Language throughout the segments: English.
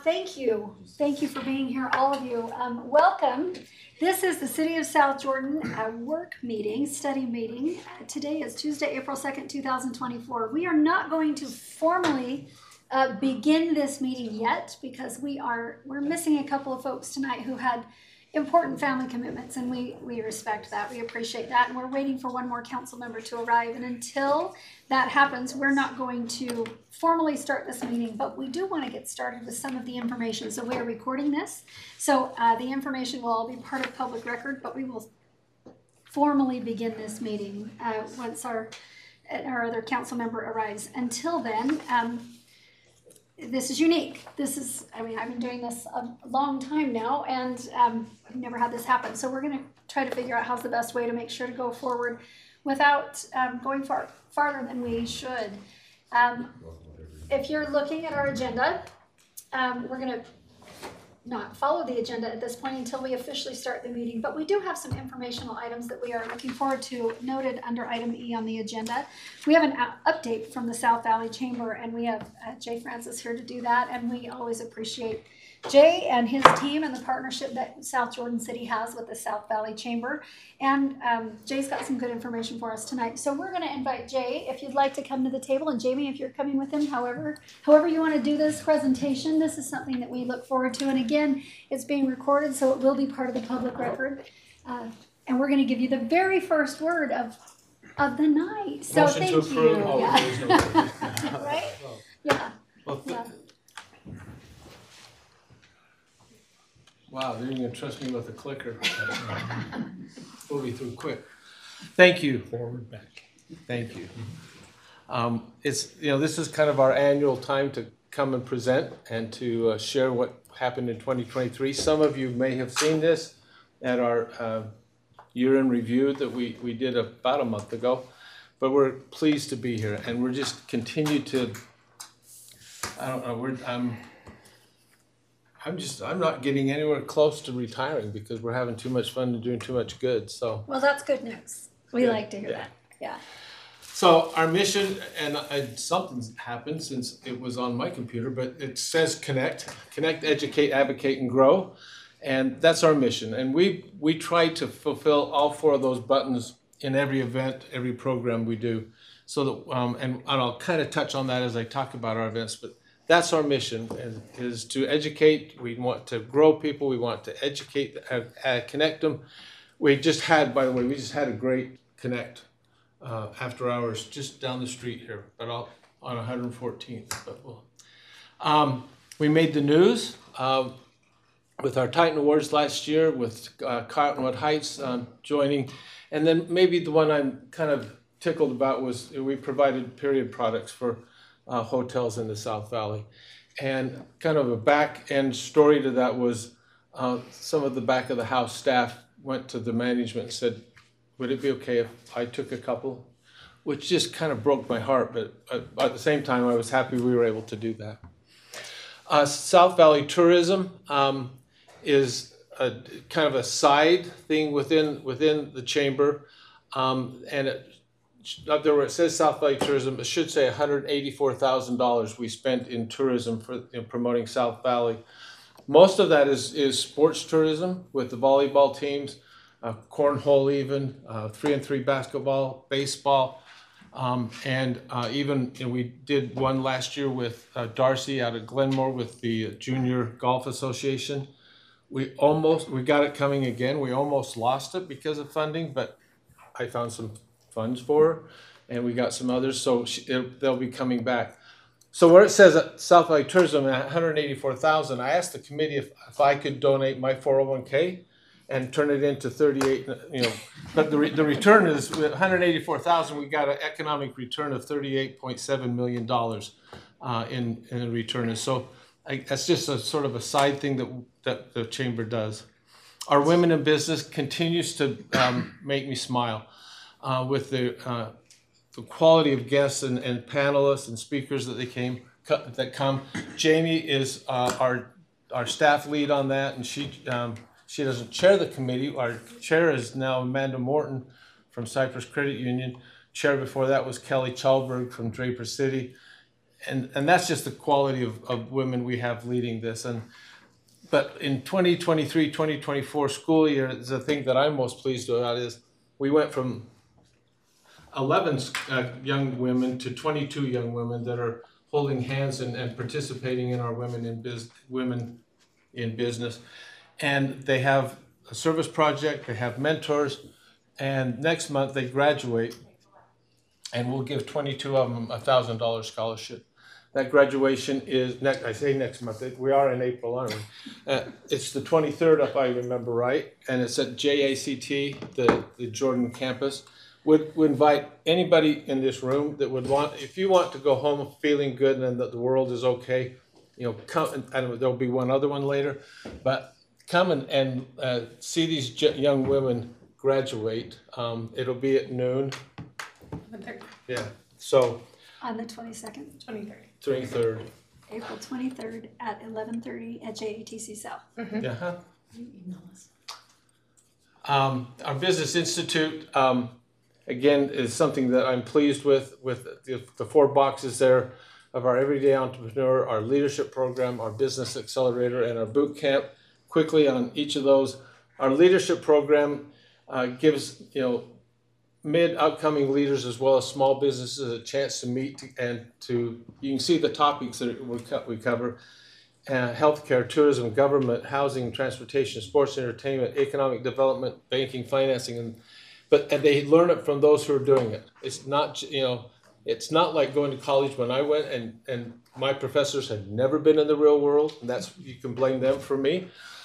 Thank you. Thank you for being here, all of you. Welcome. This is the City of South Jordan work meeting, study meeting. Today is Tuesday, April 2nd, 2024. We are not going to formally begin this meeting yet because we're missing a couple of folks tonight who had important family commitments, and we respect that. We appreciate that, and we're waiting for one more council member to arrive. And until that happens, we're not going to formally start this meeting, but we do want to get started with some of the information. So we are recording this, so the information will all be part of public record, but we will formally begin this meeting once our other council member arrives. Until then, this is unique. I've been doing this a long time now, and I've never had this happen. So we're going to try to figure out how's the best way to make sure to go forward without going farther than we should. If you're looking at our agenda, we're going to not follow the agenda at this point until we officially start the meeting, but we do have some informational items that we are looking forward to, noted under item E on the agenda. We have an update from the South Valley Chamber, and we have Jay Francis here to do that, and we always appreciate Jay and his team and the partnership that South Jordan City has with the South Valley Chamber. And Jay's got some good information for us tonight. So we're going to invite Jay, if you'd like to come to the table, and Jamie, if you're coming with him, however you want to do this presentation. This is something that we look forward to. And again, it's being recorded, so it will be part of the public record. And we're going to give you the very first word of the night. So Motion thank to approve. you. Oh, Yeah. Right? Yeah. Well, Yeah. wow, they're going to trust me with a clicker. We'll be through quick. Thank you. Forward, back. Thank you. This is kind of our annual time to come and present and to share what happened in 2023. Some of you may have seen this at our year in review that we did about a month ago, but we're pleased to be here, and we're just continue to. I don't know. I'm not getting anywhere close to retiring because we're having too much fun and doing too much good. So. Well, that's good news. We Yeah, like to hear yeah. that. Yeah. So our mission, and something's happened since it was on my computer, but it says connect, educate, advocate, and grow. And that's our mission. And we try to fulfill all four of those buttons in every event, every program we do. So that, and I'll kind of touch on that as I talk about our events, but that's our mission, is to educate. We want to grow people. We want to educate, connect them. We just had a great connect after hours just down the street here, but on 114th. But we made the news with our Titan Awards last year, with Cottonwood Heights joining, and then maybe the one I'm kind of tickled about was we provided period products for hotels in the South Valley. And kind of a back end story to that was some of the back of the house staff went to the management and said, would it be okay if I took a couple? Which just kind of broke my heart, but at the same time I was happy we were able to do that. South Valley Tourism is a kind of a side thing within the chamber, and up there where it says South Valley Tourism, it should say $184,000 we spent in tourism for promoting South Valley. Most of that is sports tourism with the volleyball teams, cornhole even, 3-on-3 basketball, baseball, and even we did one last year with Darcy out at Glenmore with the Junior Golf Association. We got it coming again. We almost lost it because of funding, but I found some funds for her, and we got some others, so they'll be coming back. So where it says South Valley Tourism at $184,000, I asked the committee if I could donate my 401k and turn it into 38. But the return is $184,000. We got an economic return of $38.7 million in return. And so that's just a sort of a side thing that the chamber does. Our Women in Business continues to make me smile. With the quality of guests and panelists and speakers that come. Jamie is our staff lead on that, and she doesn't chair the committee. Our chair is now Amanda Morton from Cypress Credit Union. Chair before that was Kelly Chalberg from Draper City. and that's just the quality of women we have leading this. But in 2023, 2024 school year, the thing that I'm most pleased about is we went from 11 young women to 22 young women that are holding hands and participating in our women in business. And they have a service project, they have mentors, and next month they graduate, and we'll give 22 of them a $1,000 scholarship. That graduation is next month. We are in April, aren't we? It's the 23rd, if I remember right, and it's at JACT, the Jordan campus. Would invite anybody in this room that would want, if you want to go home feeling good and that the world is okay, come, and there'll be one other one later, but come and see these young women graduate. It'll be at noon. 11:30. Yeah, so. On the 22nd? 23rd. 23rd. April 23rd at 11:30 at JATC South. Mm-hmm. Yeah. Email us. Our Business Institute, again, is something that I'm pleased with the 4 boxes there of our Everyday Entrepreneur, our leadership program, our business accelerator, and our boot camp. Quickly on each of those, our leadership program gives upcoming leaders as well as small businesses a chance to meet and you can see the topics that we cover: healthcare, tourism, government, housing, transportation, sports, entertainment, economic development, banking, financing, and they learn it from those who are doing it. It's not it's not like going to college when I went and my professors had never been in the real world. And you can blame them for me.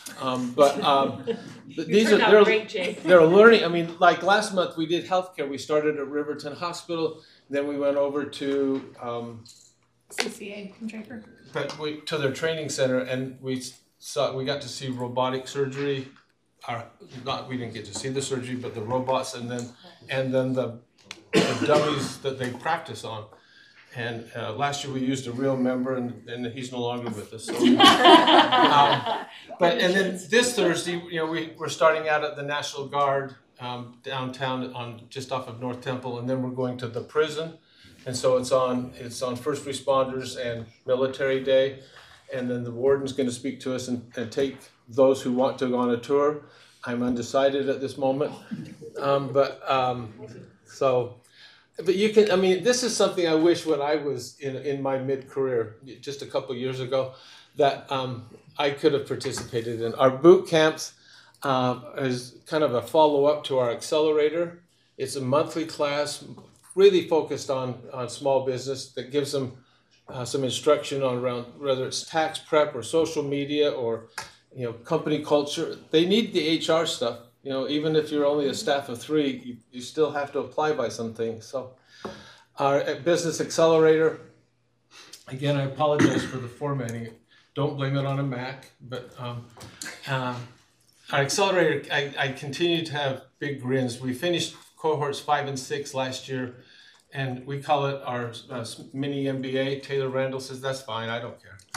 They're learning. I mean, like last month we did healthcare. We started at Riverton Hospital, then we went over to CCA in Draper. to their training center, and we got to see robotic surgery. We didn't get to see the surgery, but the robots, and then the dummies that they practice on. And last year we used a real member, and he's no longer with us. So. And then this Thursday, we're starting out at the National Guard downtown just off of North Temple, and then we're going to the prison, and so it's on First Responders and Military Day, and then the warden's going to speak to us and take those who want to go on a tour. I'm undecided at this moment, But you can, this is something I wish when I was in my mid-career, just a couple years ago, that I could have participated in. Our boot camps is kind of a follow-up to our accelerator. It's a monthly class, really focused on small business, that gives them some instruction on around whether it's tax prep or social media or company culture. They need the HR stuff. Even if you're only a staff of 3, you still have to apply by some things. So our business accelerator, again, I apologize for the formatting. Don't blame it on a Mac, but our accelerator, I continue to have big grins. We finished cohorts 5 and 6 last year, and we call it our mini MBA. Taylor Randall says, that's fine, I don't care.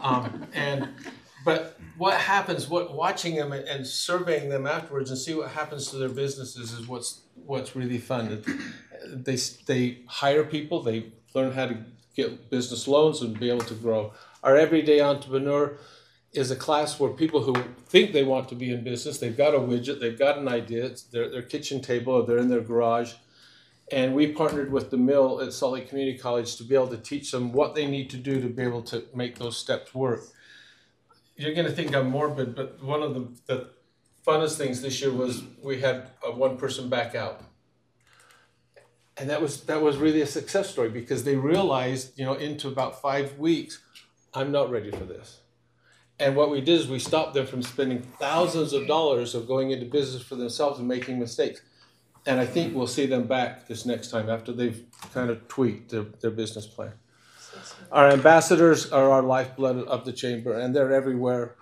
But what happens, watching them and surveying them afterwards and see what happens to their businesses is what's really fun. They hire people, they learn how to get business loans and be able to grow. Our Everyday Entrepreneur is a class where people who think they want to be in business, they've got a widget, they've got an idea, it's their kitchen table or they're in their garage. And we partnered with the Mill at Salt Lake Community College to be able to teach them what they need to do to be able to make those steps work. You're going to think I'm morbid, but one of the funnest things this year was we had one person back out. And that was really a success story because they realized, into about 5 weeks, I'm not ready for this. And what we did is we stopped them from spending thousands of dollars of going into business for themselves and making mistakes. And I think we'll see them back this next time after they've kind of tweaked their business plan. Our ambassadors are our lifeblood of the chamber, and they're everywhere.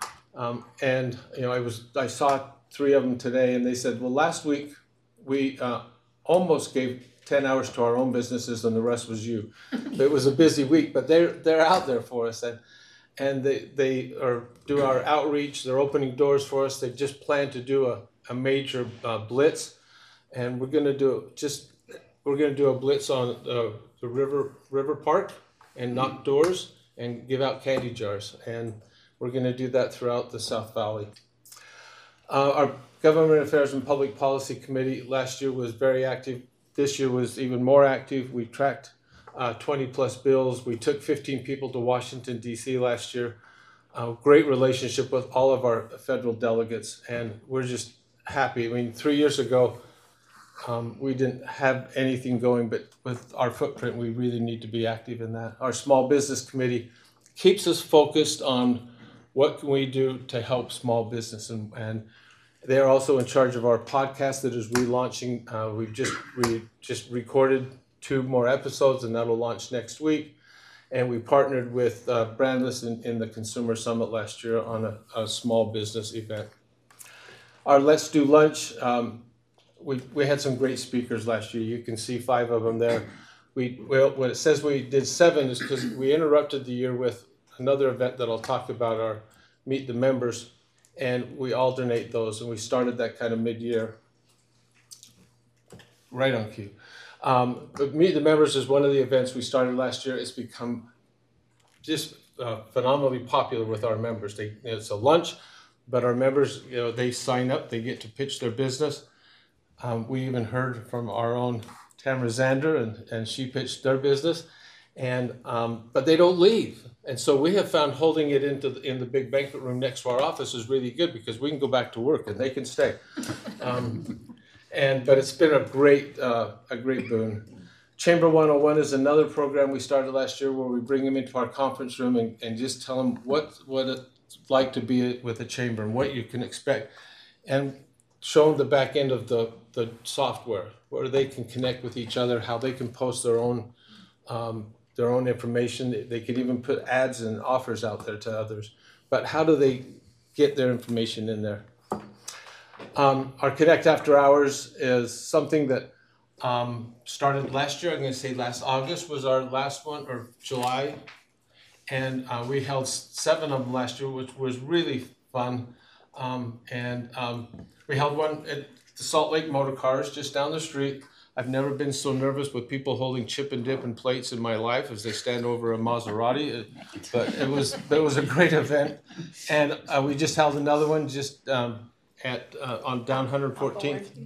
I saw 3 of them today, and they said, well, last week we almost gave 10 hours to our own businesses, and the rest was you. It was a busy week, but they're out there for us, and they do our outreach. They're opening doors for us. They just planned to do a major blitz, and we're going to do a blitz on the river park. and knock doors and give out candy jars. And we're going to do that throughout the South Valley. Our Government Affairs and Public Policy Committee last year was very active. This year was even more active. We tracked 20 plus bills. We took 15 people to Washington, D.C. last year. Great relationship with all of our federal delegates, and we're just happy. I mean, 3 years ago, we didn't have anything going, but with our footprint, we really need to be active in that. Our Small Business Committee keeps us focused on what can we do to help small business, and they're also in charge of our podcast that is relaunching. We just recorded 2 more episodes, and that'll launch next week. And we partnered with Brandless in the Consumer Summit last year on a small business event. Our Let's Do Lunch, we had some great speakers last year. You can see 5 of them there. When it says we did 7 is because we interrupted the year with another event that I'll talk about, our Meet the Members, and we alternate those, and we started that kind of mid-year, right on cue. But Meet the Members is one of the events we started last year. It's become just phenomenally popular with our members. It's a lunch, but our members, they sign up, they get to pitch their business. We even heard from our own Tamara Zander, and she pitched their business, but they don't leave. And so we have found holding it in the big banquet room next to our office is really good because we can go back to work and they can stay. But it's been a great boon. Chamber 101 is another program we started last year where we bring them into our conference room and just tell them what it's like to be with a chamber and what you can expect, and show them the back end of the software where they can connect with each other, how they can post their own information. They could even put ads and offers out there to others. But how do they get their information in there? Our Connect After Hours is something that started last year. I'm going to say last August was our last one, or July. And we held 7 of them last year, which was really fun. We held one at the Salt Lake Motor Cars just down the street. I've never been so nervous with people holding chip and dip and plates in my life as they stand over a Maserati. But it was a great event. And we just held another one just on down 114th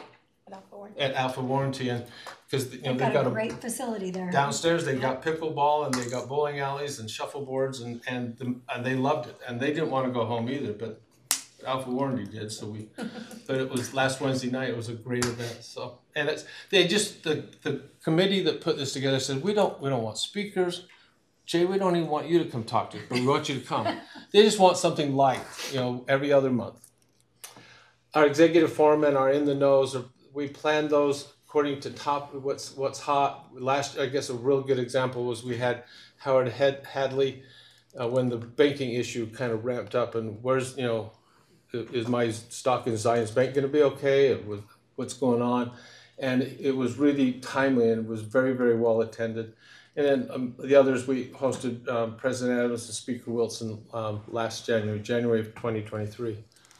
at Alpha Warranty, and because they've got a great facility there downstairs. They got pickleball and they got bowling alleys and shuffleboards, and they loved it, and they didn't want to go home either, but Alpha Warranty did. But it was last Wednesday night. It was a great event. So, and the committee that put this together said we don't want speakers. Jay, we don't even want you to come talk to us, but we want you to come. They just want something light, every other month. Our executive forum and our in the knows, we planned those according to what's hot. Last, I guess a real good example was we had Howard Hadley when the banking issue kind of ramped up, and where's is my stock in Zions Bank going to be okay? What's going on? And it was really timely and it was very, very well attended. And then the others, we hosted President Adams and Speaker Wilson last January of 2023.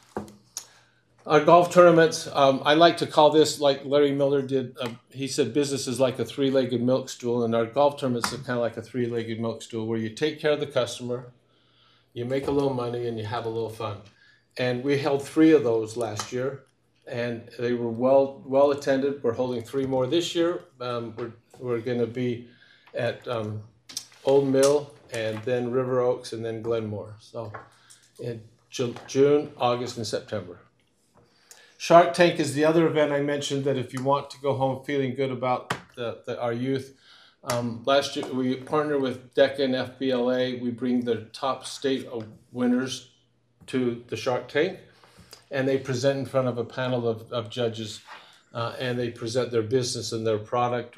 Our golf tournaments, I like to call this like Larry Miller did. He said business is like a 3-legged milk stool, and our golf tournaments are kind of like a 3-legged milk stool where you take care of the customer, you make a little money, and you have a little fun. And we held 3 of those last year, and they were well attended. We're holding 3 more this year. We're going to be at Old Mill, and then River Oaks, and then Glenmore. So in June, August, and September. Shark Tank is the other event I mentioned that if you want to go home feeling good about our youth. Last year we partnered with DECA and FBLA. We bring the top state winners to the Shark Tank, and they present in front of a panel of judges, and they present their business and their product.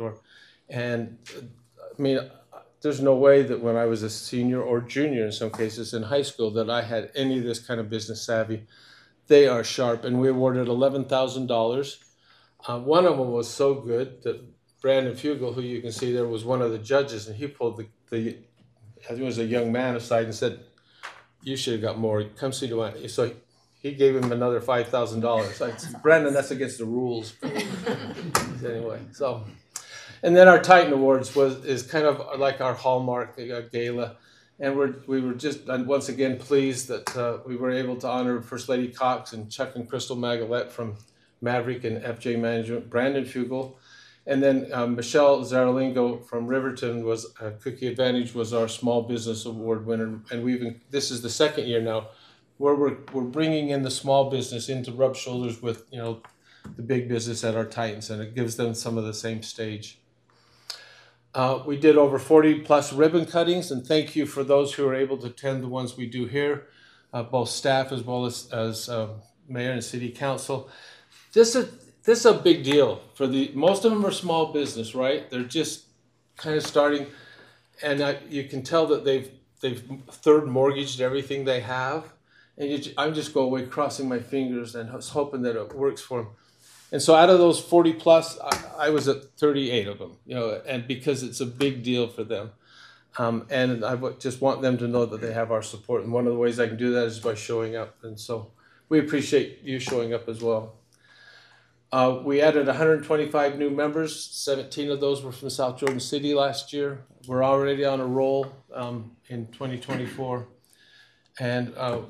There's no way that when I was a senior or junior in some cases in high school that I had any of this kind of business savvy. They are sharp, and we awarded $11,000. One of them was so good that Brandon Fugel, who you can see there, was one of the judges, and he pulled I think it was a young man aside and said, "You should have got more. Come see the one." So he gave him another $5,000. I said, "Brandon, that's against the rules." Anyway, so And then our Titan Awards is kind of like our hallmark gala. And we were just once again pleased that we were able to honor First Lady Cox and Chuck and Crystal Magalette from Maverick and FJ Management, Brandon Fugel, and then Michelle Zaralingo from Riverton was Cookie Advantage was our Small Business Award winner. And this is the second year now where we're bringing in the small business in to rub shoulders with the big business at our Titans, and it gives them some of the same stage. We did over 40 plus ribbon cuttings, and thank you for those who are able to attend the ones we do here, both staff as well as mayor and city council. This is a big deal for most of them are small business, right? They're just kind of starting, and you can tell that they've third mortgaged everything they have, and I just go away crossing my fingers and hoping that it works for them. And so out of those 40 plus, I was at 38 of them, and because it's a big deal for them. And I just want them to know that they have our support. And one of the ways I can do that is by showing up. And so we appreciate you showing up as well. We added 125 new members. 17 of those were from South Jordan City last year. We're already on a roll in 2024. And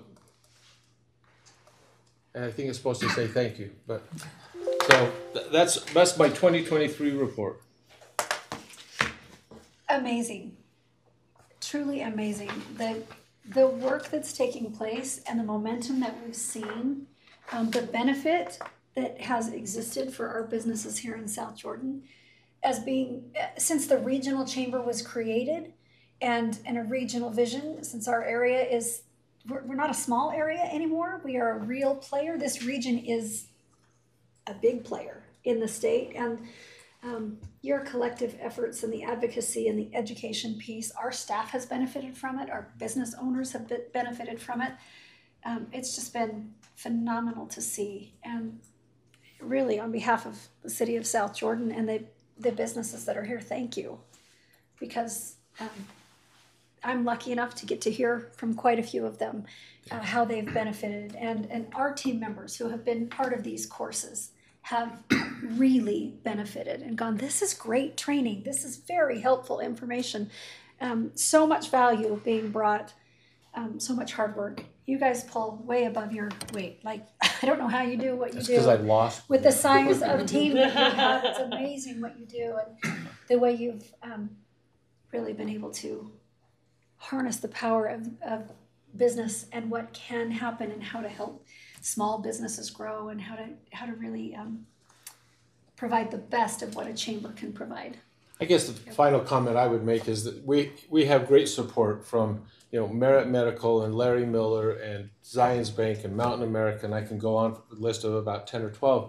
I think it's supposed to say thank you, but so that's my 2023 report. Amazing, truly amazing. The work that's taking place and the momentum that we've seen, the benefit that has existed for our businesses here in South Jordan, as being since the regional chamber was created, and a regional vision, since our area is. We're not a small area anymore. We are a real player. This region is a big player in the state, and your collective efforts and the advocacy and the education piece, our staff has benefited from it. Our business owners have benefited from it. It's just been phenomenal to see. And really, on behalf of the city of South Jordan and the businesses that are here, thank you. Because I'm lucky enough to get to hear from quite a few of them how they've benefited, and our team members who have been part of these courses have really benefited and gone, this is great training, this is very helpful information, so much value being brought, so much hard work. You guys pull way above your weight. Like, I don't know how you do what you do. Because I've lost. With the size of team that you have, it's amazing what you do, and the way you've really been able to harness the power of business and what can happen and how to help small businesses grow and how to really provide the best of what a chamber can provide. I guess the final comment I would make is that we have great support from Merit Medical and Larry Miller and Zions Bank and Mountain America, and I can go on with a list of about 10 or 12.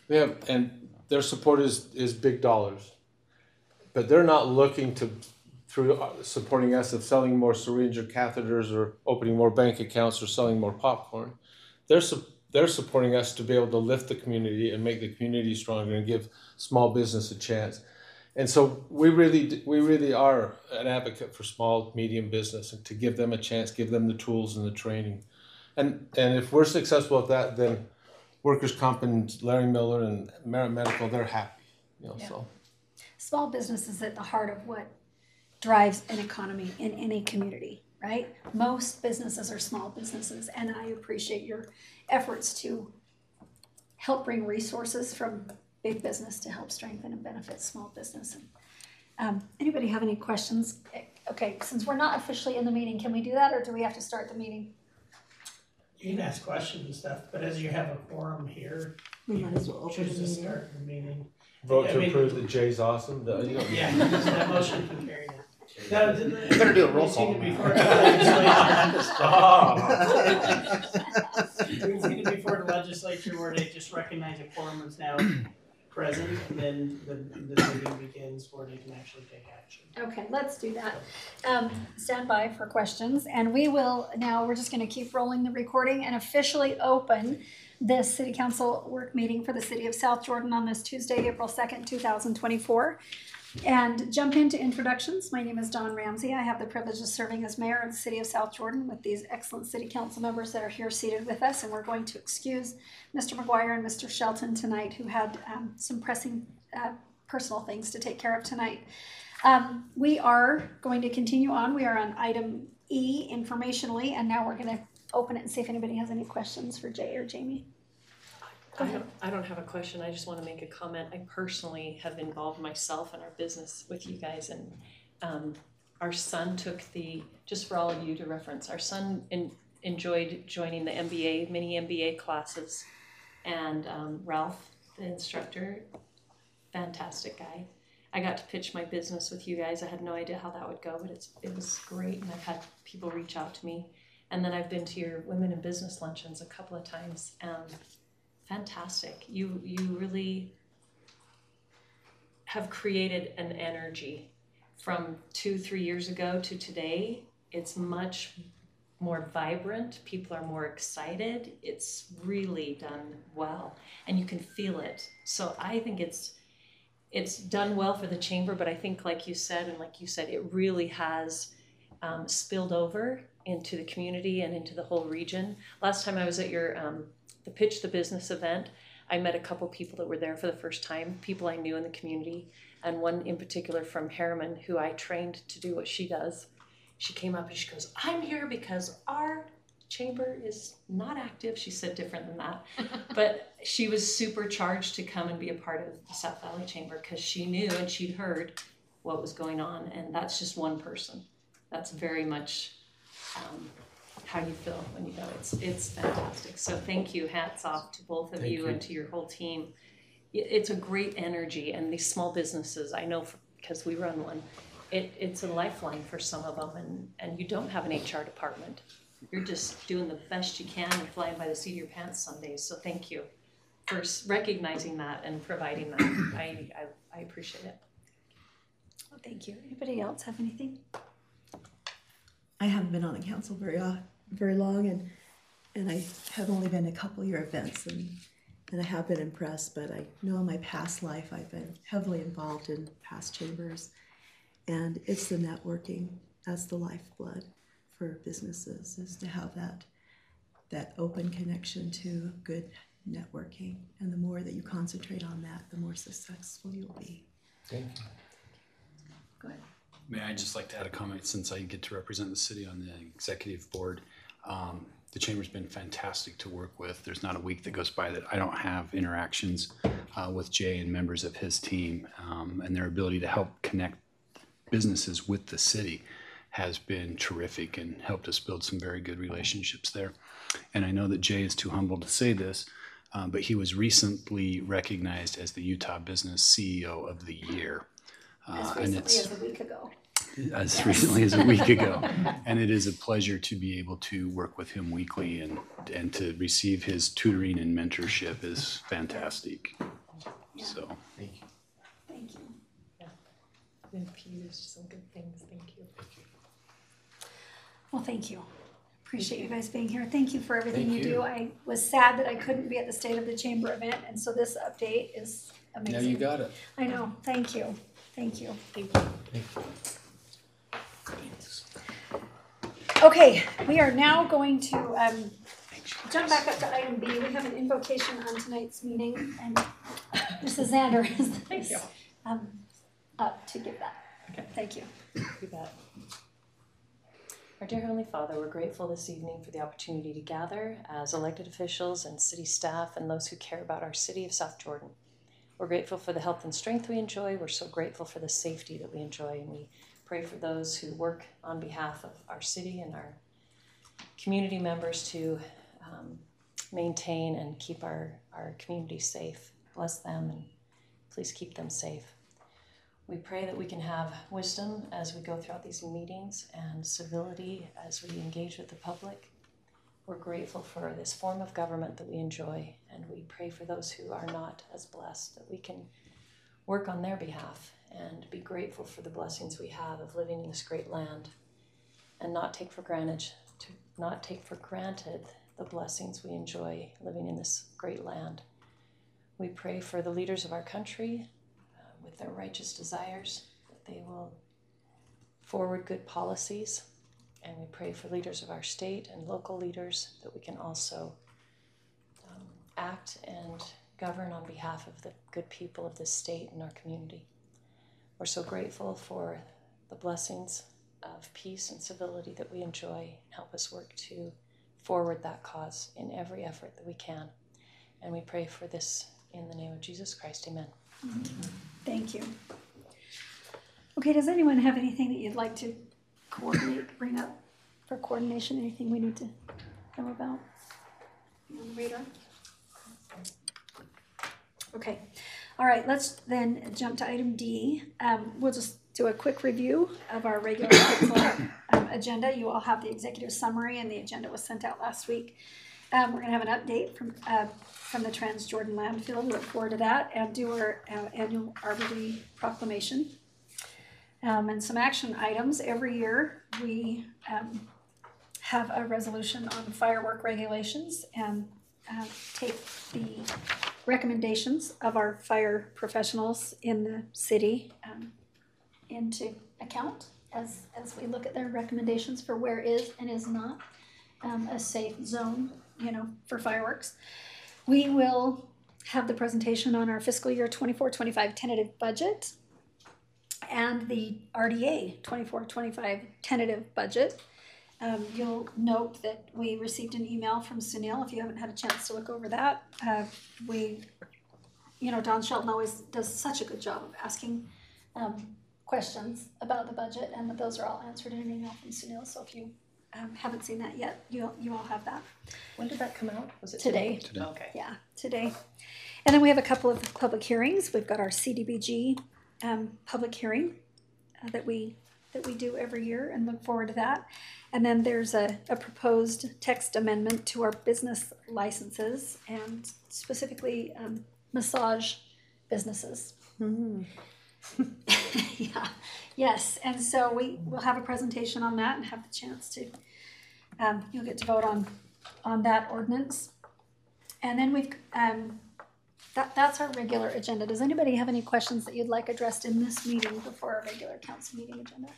And their support is big dollars, but they're not looking to through supporting us of selling more syringe or catheters or opening more bank accounts or selling more popcorn. They're supporting us to be able to lift the community and make the community stronger and give small business a chance. And so we really are an advocate for small, medium business, and to give them a chance, give them the tools and the training. And if we're successful at that, then Workers' Comp and Larry Miller and Merit Medical, they're happy. So small business is at the heart of what drives an economy in any community, right? Most businesses are small businesses, and I appreciate your efforts to help bring resources from big business to help strengthen and benefit small business. Anybody have any questions? Okay, since we're not officially in the meeting, can we do that, or do we have to start the meeting? You can ask questions and stuff, but as you have a quorum here, We might as well open choose the to meeting. start the meeting. vote I to mean- approve that Jay's awesome. Yeah, so that motion can carry now. Now, You better do a roll call. Before We've seen it before the legislature where they just recognize a quorum is now present, and then the meeting begins where they can actually take action. Okay, let's do that. Stand by for questions, and we're just gonna keep rolling the recording and officially open this city council work meeting for the city of South Jordan on this Tuesday, April 2nd, 2024. And jump into introductions. My name is Dawn Ramsey. I have the privilege of serving as mayor of the city of South Jordan with these excellent city council members that are here seated with us. And we're going to excuse Mr. McGuire and Mr. Shelton tonight, who had some pressing personal things to take care of tonight. We are going to continue on. We are on item E, informationally, and now we're going to open it and see if anybody has any questions for Jay or Jamie. Go ahead. I don't have a question. I just want to make a comment. I personally have involved myself in our business with you guys, and our son took just for all of you to reference, our son enjoyed joining the mini MBA classes, and Ralph, the instructor, fantastic guy. I got to pitch my business with you guys. I had no idea how that would go, but it was great, and I've had people reach out to me. And then I've been to your women in business luncheons a couple of times. Fantastic. You really have created an energy from 2-3 years ago to today. It's much more vibrant. People are more excited. It's really done well, and you can feel it. So I think it's done well for the chamber, but I think like you said, it really has spilled over into the community and into the whole region. Last time I was at your the Pitch the Business event, I met a couple people that were there for the first time, people I knew in the community, and one in particular from Harriman, who I trained to do what she does. She came up and she goes, "I'm here because our chamber is not active." She said different than that, but she was super charged to come and be a part of the South Valley Chamber because she knew and she'd heard what was going on, and that's just one person. That's very much how you feel when you go. It's fantastic. So thank you. Hats off to both of you and to your whole team. It's a great energy, and these small businesses, I know because we run one, it's a lifeline for some of them, and you don't have an HR department. You're just doing the best you can and flying by the seat of your pants some days. So thank you for recognizing that and providing that. I appreciate it. Well, thank you. Anybody else have anything? I haven't been on the council very long, and I have only been to a couple of your events, and I have been impressed, but I know in my past life I've been heavily involved in past chambers, and it's the networking. That's the lifeblood for businesses, is to have that open connection to good networking, and the more that you concentrate on that, the more successful you'll be. Thank you. Go ahead. May I just like to add a comment, since I get to represent the city on the executive board. The chamber's been fantastic to work with. There's not a week that goes by that I don't have interactions with Jay and members of his team, and their ability to help connect businesses with the city has been terrific and helped us build some very good relationships there. And I know that Jay is too humble to say this, but he was recently recognized as the Utah Business CEO of the Year. As recently as a week ago. As recently as a week ago. And it is a pleasure to be able to work with him weekly, and to receive his tutoring and mentorship is fantastic. Yeah. So Thank you. Thank you. Infused some good things. Thank you. Well, thank you. Appreciate you guys being here. Thank you for everything Thank you do. you. I was sad that I couldn't be at the State of the Chamber event, and so this update is amazing. Now you got it. I know. Thank you. Thank you. Thank you. Thank you. Okay, we are now going to jump back up to item B. We have an invocation on tonight's meeting, and Mrs. Zander is up to give that. Okay. Thank you. You bet. Our dear Heavenly Father, we're grateful this evening for the opportunity to gather as elected officials and city staff and those who care about our city of South Jordan. We're grateful for the health and strength we enjoy. We're so grateful for the safety that we enjoy, and we pray for those who work on behalf of our city and our community members to maintain and keep our community safe. Bless them and please keep them safe. We pray that we can have wisdom as we go throughout these meetings and civility as we engage with the public. We're grateful for this form of government that we enjoy, and we pray for those who are not as blessed, that we can work on their behalf and be grateful for the blessings we have of living in this great land, and not take for granted the blessings we enjoy living in this great land. We pray for the leaders of our country with their righteous desires, that they will forward good policies. And we pray for leaders of our state and local leaders that we can also act and govern on behalf of the good people of this state and our community. We're so grateful for the blessings of peace and civility that we enjoy, and help us work to forward that cause in every effort that we can. And we pray for this in the name of Jesus Christ. Amen. Thank you. Okay, does anyone have anything that you'd like to coordinate, bring up for coordination? Anything we need to know about on the radar? Okay. All right, let's then jump to item D. We'll just do a quick review of our regular agenda. You all have the executive summary, and the agenda was sent out last week. We're going to have an update from the Trans-Jordan landfill. We look forward to that, and do our annual Arbor Day proclamation. And some action items. Every year we have a resolution on firework regulations and take the recommendations of our fire professionals in the city into account as we look at their recommendations for where is and is not a safe zone, for fireworks. We will have the presentation on our fiscal year 24-25 tentative budget and the RDA 24-25 tentative budget. You'll note that we received an email from Sunil. If you haven't had a chance to look over that, Don Shelton always does such a good job of asking questions about the budget, and those are all answered in an email from Sunil. So if you haven't seen that yet, you all have that. When did that come out? Was it Today? Okay. Yeah, today. And then we have a couple of public hearings. We've got our CDBG public hearing that we do every year, and look forward to that. And then there's a proposed text amendment to our business licenses, and specifically massage businesses. Yeah, yes. And so we will have a presentation on that and have the chance to, you'll get to vote on that ordinance. And then we've, that's our regular agenda. Does anybody have any questions that you'd like addressed in this meeting before our regular council meeting agenda?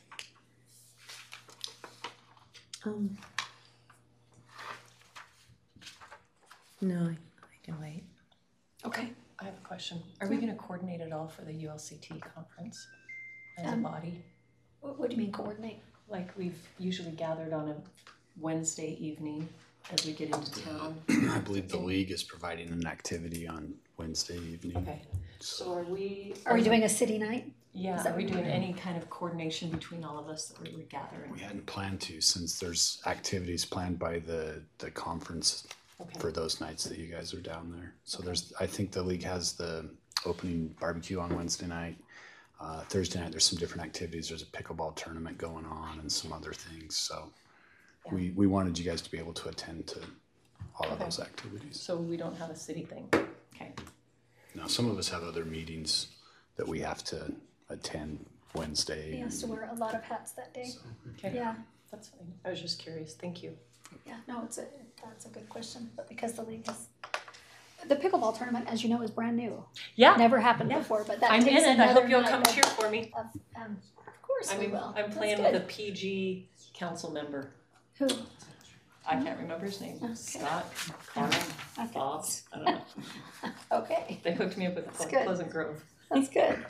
No, I can wait. Okay. I have a question. Are we going to coordinate at all for the ULCT conference as a body? What do you mean coordinate? Like we've usually gathered on a Wednesday evening as we get into town. I believe the league is providing an activity on Wednesday evening. Okay. So are we doing a city night? Yeah, Is that are we what doing we're any kind of coordination between all of us that we would gather? We hadn't planned to, since there's activities planned by the conference for those nights that you guys are down there. So I think the league has the opening barbecue on Wednesday night. Thursday night there's some different activities. There's a pickleball tournament going on and some other things. So we wanted you guys to be able to attend to all of those activities. So we don't have a city thing. Okay. Now some of us have other meetings that we have to attend Wednesday. He has to wear a lot of hats that day. Okay. Yeah. That's fine. I was just curious. Thank you. Yeah, no, that's a good question. But because the league is, the pickleball tournament, as you know, is brand new. Yeah. Never happened before, but that I'm takes in it. I hope another you'll night come of- cheer for me. Of course we will. I'm That's playing good. with a PG council member. Who? I can't remember his name. Okay. Scott, Carmen, Okay. Bob. I don't know. Okay, They hooked me up with good. Pleasant Grove. that's good.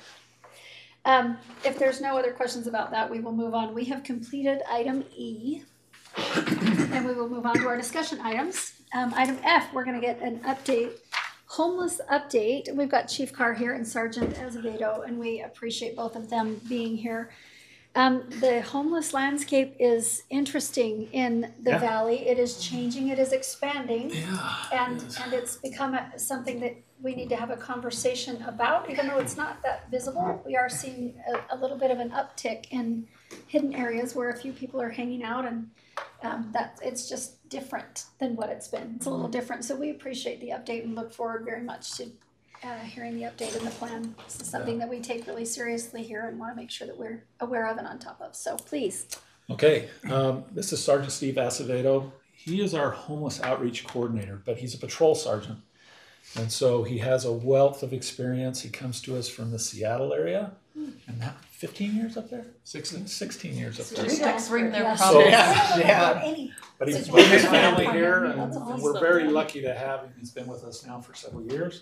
If there's no other questions about that, we will move on. We have completed item E. And we will move on to our discussion items. Item F, we're gonna get an update, homeless update. We've got Chief Carr here and Sergeant Azevedo, and we appreciate both of them being here. The homeless landscape is interesting in the valley. It is changing, it is expanding. And it's become something that we need to have a conversation about, even though it's not that visible. We are seeing a little bit of an uptick in hidden areas where a few people are hanging out, and it's just different than what it's been. It's a little different. So we appreciate the update and look forward very much to hearing the update and the plan. This is something that we take really seriously here and want to make sure that we're aware of and on top of. So please. Okay, this is Sergeant Steve Acevedo. He is our homeless outreach coordinator, but he's a patrol sergeant. And so he has a wealth of experience. He comes to us from the Seattle area. And now 15 years up there? 16 years up there. Just bring their Yes. problems. Yeah. But he's with his family here, and That's awesome. we're very lucky to have him. He's been with us now for several years.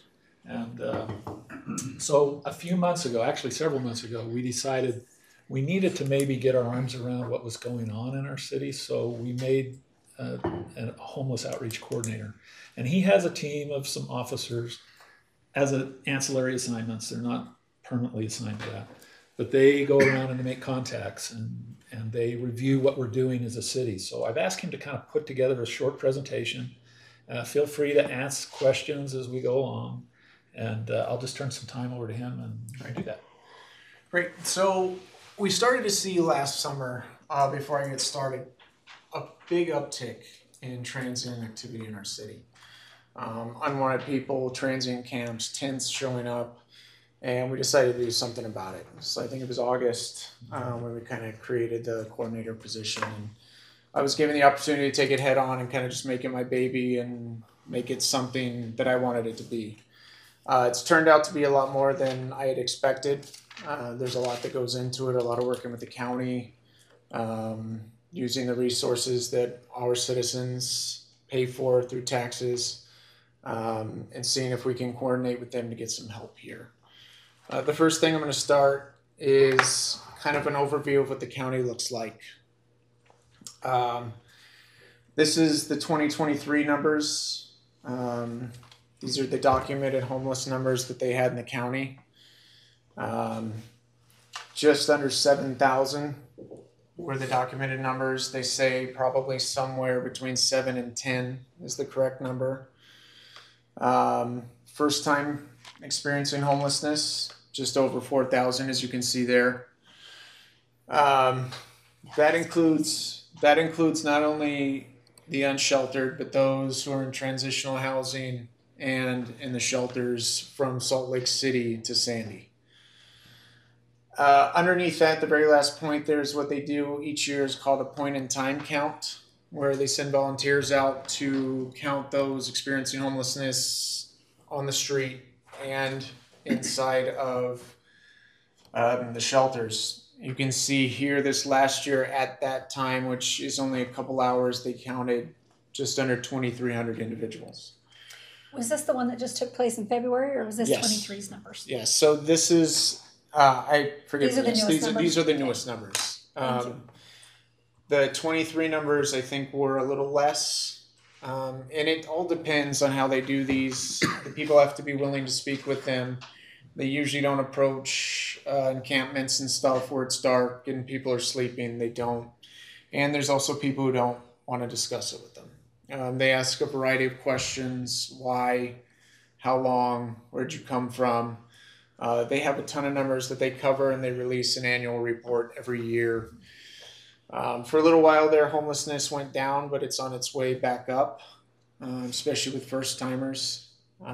And so a few months ago, actually several months ago, we decided we needed to maybe get our arms around what was going on in our city. So we made a homeless outreach coordinator. And he has a team of some officers as ancillary assignments. They're not permanently assigned to that. But they go around and they make contacts and they review what we're doing as a city. So I've asked him to kind of put together a short presentation. Feel free to ask questions as we go along. And I'll just turn some time over to him and do that. Great. So we started to see last summer, before I get started, a big uptick in transient activity in our city. Unwanted people, transient camps, tents showing up, and we decided to do something about it. So I think it was August when we kind of created the coordinator position. And I was given the opportunity to take it head on and kind of just make it my baby and make it something that I wanted it to be. It's turned out to be a lot more than I had expected. There's a lot that goes into it, a lot of working with the county, using the resources that our citizens pay for through taxes, and seeing if we can coordinate with them to get some help here. The first thing I'm going to start is kind of an overview of what the county looks like. This is the 2023 numbers. These are the documented homeless numbers that they had in the county. Just under 7,000 were the documented numbers. They say probably somewhere between 7 and 10 is the correct number. First time experiencing homelessness, just over 4,000, as you can see there. That includes not only the unsheltered, but those who are in transitional housing and in the shelters from Salt Lake City to Sandy. Underneath that, the very last point, there's what they do each year is called a point in time count, where they send volunteers out to count those experiencing homelessness on the street and inside of the shelters. You can see here this last year at that time, which is only a couple hours, they counted just under 2,300 individuals. Was this the one that just took place in February, or was this Yes. 23's numbers? Yes, so this is, I forget. These are the newest numbers? These are the newest numbers. Thank you. The 23 numbers, I think, were a little less. And it all depends on how they do these. The people have to be willing to speak with them. They usually don't approach encampments and stuff where it's dark and people are sleeping. They don't. And there's also people who don't want to discuss it with them. They ask a variety of questions. Why? How long? Where'd you come from? They have a ton of numbers that they cover, and they release an annual report every year. For a little while there, homelessness went down, but it's on its way back up, especially with first-timers.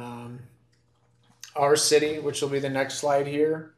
Our city, which will be the next slide here,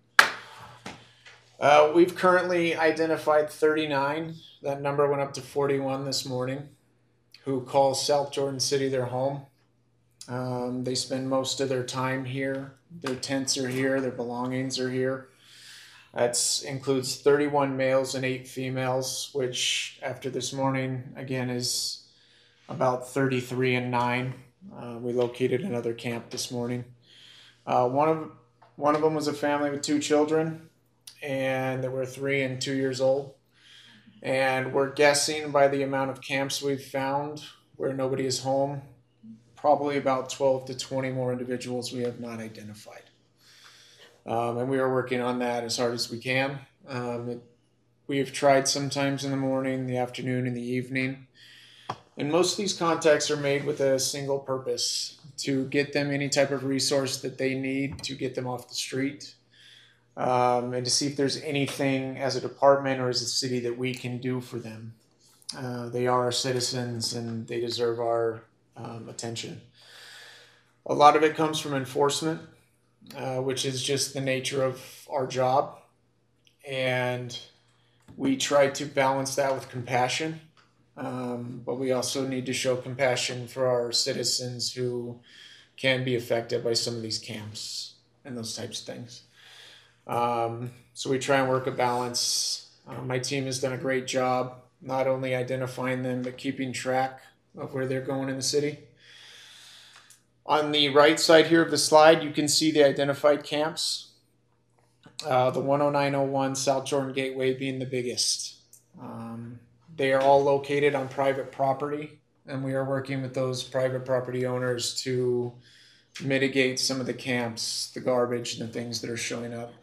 we've currently identified 39. That number went up to 41 this morning, who call South Jordan City their home. They spend most of their time here. Their tents are here. Their belongings are here. That includes 31 males and 8 females, which after this morning, again, is about 33 and 9. We located another camp this morning. One of them was a family with 2 children, and they were 3 and 2 years old. And we're guessing by the amount of camps we've found where nobody is home, probably about 12 to 20 more individuals we have not identified. And we are working on that as hard as we can. We have tried sometimes in the morning, the afternoon, and the evening. And most of these contacts are made with a single purpose, to get them any type of resource that they need to get them off the street. And to see if there's anything as a department or as a city that we can do for them. They are our citizens and they deserve our attention. A lot of it comes from enforcement, which is just the nature of our job. And we try to balance that with compassion. But we also need to show compassion for our citizens who can be affected by some of these camps and those types of things. So we try and work a balance. My team has done a great job, not only identifying them, but keeping track of where they're going in the city. On the right side here of the slide, you can see the identified camps. The 10901 South Jordan Gateway being the biggest. They are all located on private property, and we are working with those private property owners to mitigate some of the camps, the garbage, and the things that are showing up.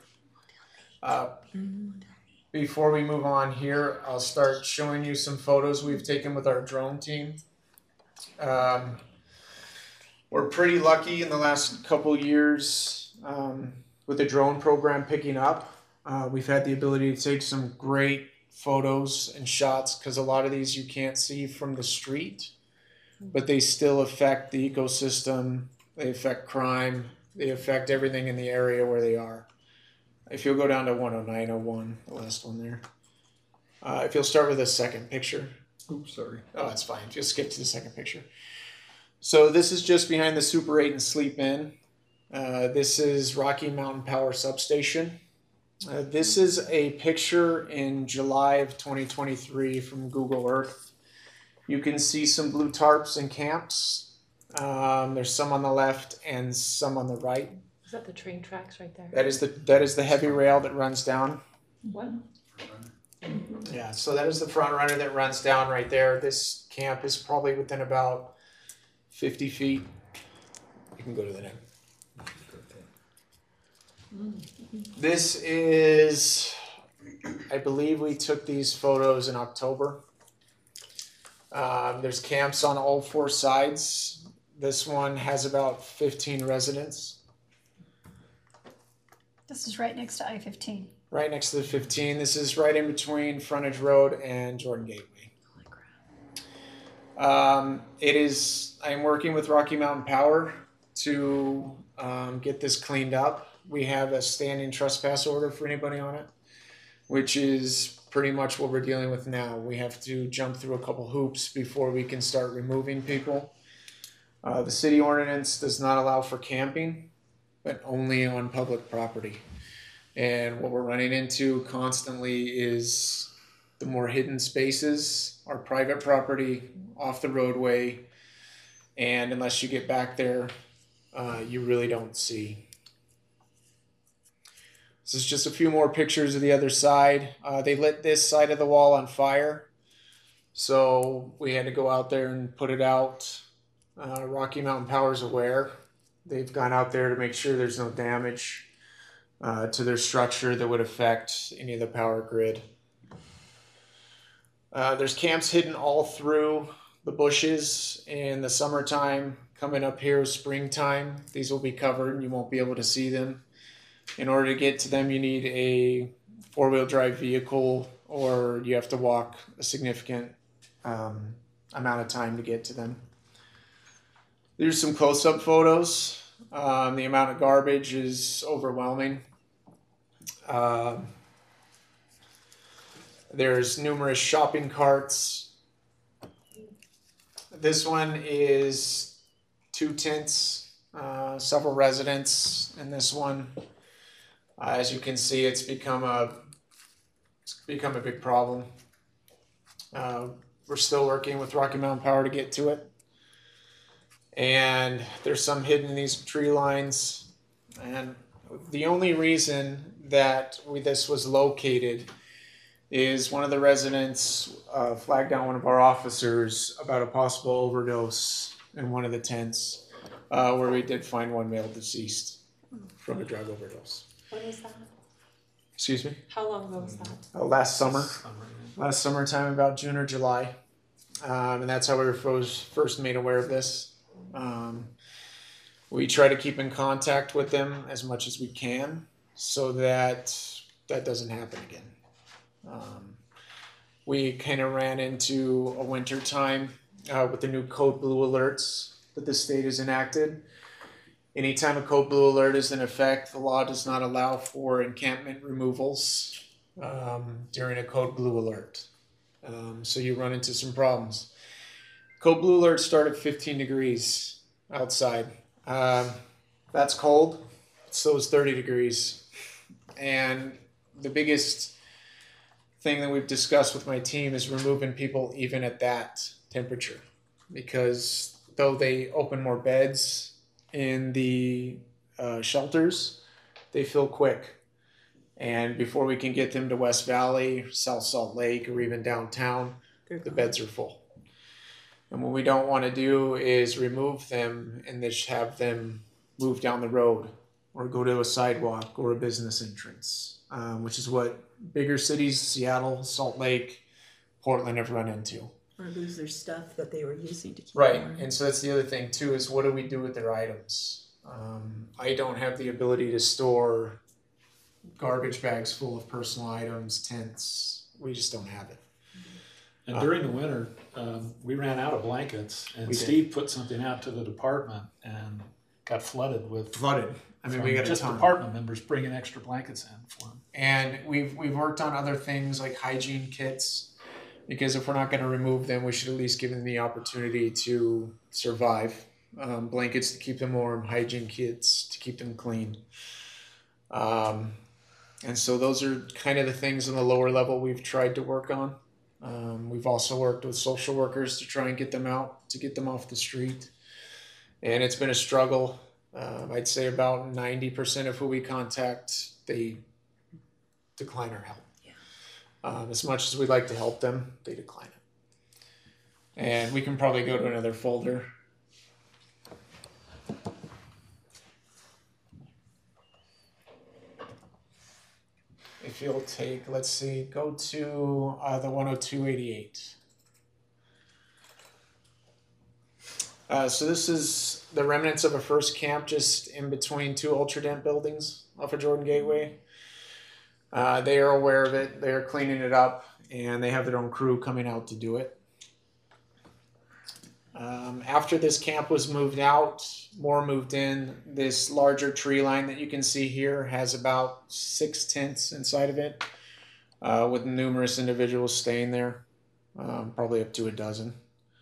Before we move on here, I'll start showing you some photos we've taken with our drone team. We're pretty lucky in the last couple years with the drone program picking up. We've had the ability to take some great photos and shots because a lot of these you can't see from the street, but they still affect the ecosystem, they affect crime, they affect everything in the area where they are. If you'll go down to 10901, the last one there. If you'll start with the second picture. Oops, sorry. Oh, that's fine. Just skip to the second picture. So this is just behind the Super 8 and Sleep Inn. This is Rocky Mountain Power Substation. This is a picture in July of 2023 from Google Earth. You can see some blue tarps and camps. There's some on the left and some on the right. Is that the train tracks right there? That is the heavy rail that runs down. What? Yeah, so that is the front runner that runs down right there. This camp is probably within about 50 feet. You can go to the next. This is, I believe we took these photos in October. There's camps on all four sides. This one has about 15 residents. This is right next to I-15. Right next to the 15. This is right in between Frontage Road and Jordan Gateway. I'm working with Rocky Mountain Power to get this cleaned up. We have a standing trespass order for anybody on it, which is pretty much what we're dealing with now. We have to jump through a couple hoops before we can start removing people. The city ordinance does not allow for camping, but only on public property. And what we're running into constantly is the more hidden spaces, our private property, off the roadway, and unless you get back there, you really don't see. This is just a few more pictures of the other side. They lit this side of the wall on fire, so we had to go out there and put it out. Rocky Mountain Power is aware. They've gone out there to make sure there's no damage to their structure that would affect any of the power grid. There's camps hidden all through the bushes in the summertime. Coming up here, springtime, these will be covered and you won't be able to see them. In order to get to them, you need a four-wheel drive vehicle or you have to walk a significant amount of time to get to them. There's some close-up photos. The amount of garbage is overwhelming. There's numerous shopping carts. This one is 2 tents, several residents in this one. As you can see, it's become a big problem. We're still working with Rocky Mountain Power to get to it. And there's some hidden in these tree lines. And the only reason that this was located is one of the residents flagged down one of our officers about a possible overdose in one of the tents, where we did find one male deceased from a drug overdose. When was that? Excuse me? How long ago was that? Last summer. Last summertime, about June or July. And that's how we were first made aware of this. We try to keep in contact with them as much as we can so that doesn't happen again. We kind of ran into a winter time with the new Code Blue alerts that the state has enacted. Anytime a Code Blue alert is in effect, the law does not allow for encampment removals during a Code Blue alert. So you run into some problems. Code Blue alerts start at 15 degrees outside. That's cold. So is 30 degrees. And the biggest thing that we've discussed with my team is removing people even at that temperature. Because though they open more beds in the shelters, they fill quick. And before we can get them to West Valley, South Salt Lake, or even downtown, the beds are full. And what we don't want to do is remove them and just have them move down the road or go to a sidewalk or a business entrance, which is what bigger cities, Seattle, Salt Lake, Portland, have run into. Or lose their stuff that they were using to keep Right, warm. and so that's the other thing too, is what do we do with their items? I don't have the ability to store garbage bags full of personal items, tents. We just don't have it. And during the winter, we ran out of blankets, and We did. Steve put something out to the department and got flooded with. Flooded. I mean, we got just a ton. department members bringing extra blankets in for them. And we've worked on other things like hygiene kits, because if we're not going to remove them, we should at least give them the opportunity to survive. Blankets to keep them warm, hygiene kits to keep them clean. And so those are kind of the things on the lower level we've tried to work on. We've also worked with social workers to try and get them out, to get them off the street. And it's been a struggle. I'd say about 90% of who we contact, they decline our help. As much as we'd like to help them, they decline it. And we can probably go to another folder. If you'll take, let's see, go to the 10288. So this is the remnants of a first camp just in between two Ultradent buildings off of Jordan Gateway. They are aware of it. They are cleaning it up, and they have their own crew coming out to do it. After this camp was moved out, more moved in. This larger tree line that you can see here has about 6 tents inside of it, with numerous individuals staying there, probably up to a dozen.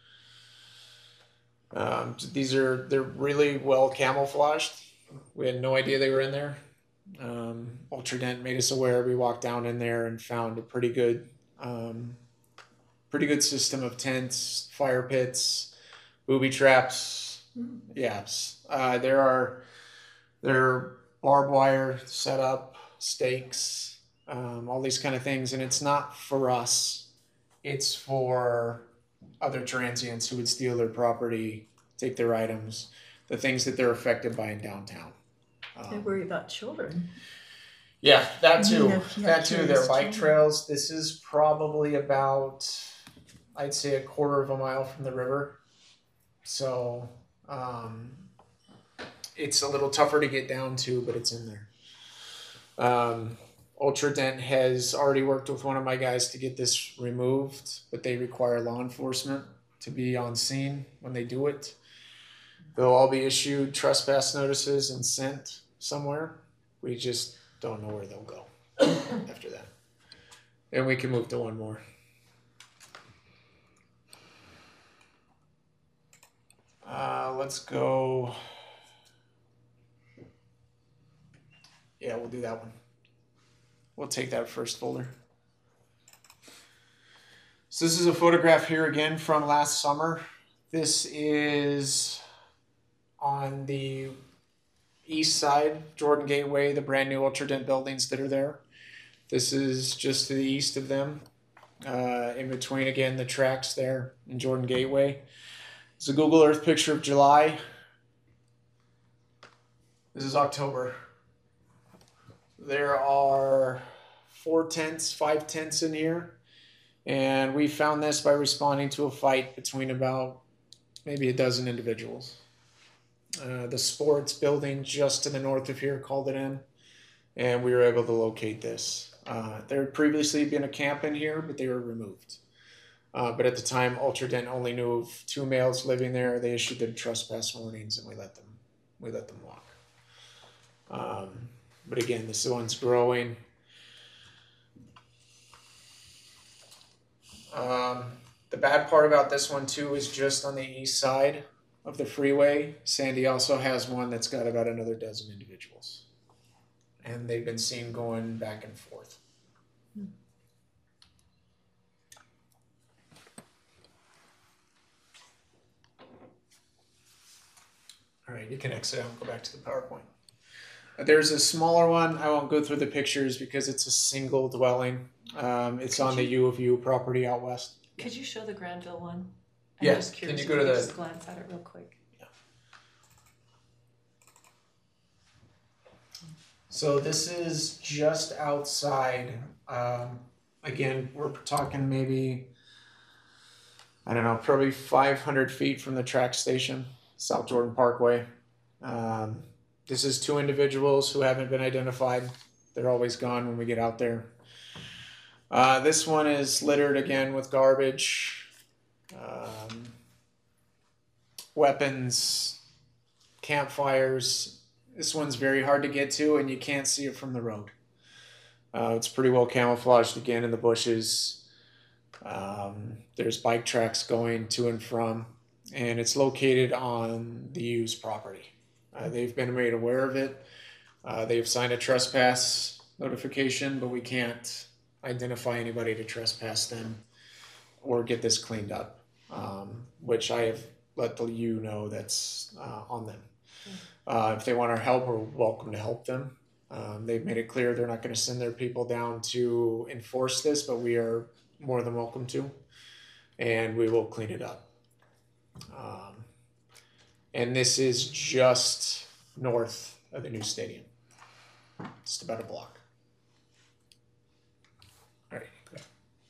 They're really well camouflaged. We had no idea they were in there. Ultradent made us aware. We walked down in there and found a pretty good system of tents, fire pits, booby traps, yaps. There are barbed wire set up, stakes, all these kind of things, and it's not for us. It's for other transients who would steal their property, take their items, the things that they're affected by in downtown. I worry about children. Yeah, that too. Yeah, That too. Their curious bike too. trails. This is probably about, I'd say, a quarter of a mile from the river. So it's a little tougher to get down to, but it's in there. Ultradent has already worked with one of my guys to get this removed, but they require law enforcement to be on scene when they do it. They'll all be issued trespass notices and sent somewhere. We just don't know where they'll go after that. And we can move to one more. Let's go. Yeah, we'll do that one. We'll take that first folder. So this is a photograph here again from last summer. This is on the east side, Jordan Gateway, the brand new Ultradent buildings that are there. This is just to the east of them. In between, again, the tracks there in Jordan Gateway. It's a Google Earth picture of July. This is October. There are 5 tents in here. And we found this by responding to a fight between about maybe a dozen individuals. The sports building just to the north of here called it in. And we were able to locate this. There had previously been a camp in here, but they were removed. But at the time, Ultradent only knew of 2 males living there. They issued them trespass warnings, and we let them walk. But again, this one's growing. The bad part about this one too is just on the east side of the freeway. Sandy also has one that's got about another dozen individuals, and they've been seen going back and forth. All right, you can exit out and go back to the PowerPoint. There's a smaller one. I won't go through the pictures because it's a single dwelling. It's on the U of U property out west. Could you show the Granville one? Yeah, I'm just can curious. you go if to just the- glance at it real quick. So this is just outside. Again, we're talking maybe, I don't know, probably 500 feet from the track station, South Jordan Parkway. This is two individuals who haven't been identified. They're always gone when we get out there. This one is littered again with garbage, weapons, campfires. This one's very hard to get to, and you can't see it from the road. It's pretty well camouflaged again in the bushes. There's bike tracks going to and from, and it's located on the U's property. They've been made aware of it. They've signed a trespass notification, but we can't identify anybody to trespass them or get this cleaned up, which I have let the U know that's on them. If they want our help, we're welcome to help them. They've made it clear they're not going to send their people down to enforce this, but we are more than welcome to, and we will clean it up. And this is just north of the new stadium, just about a block. All right. Go.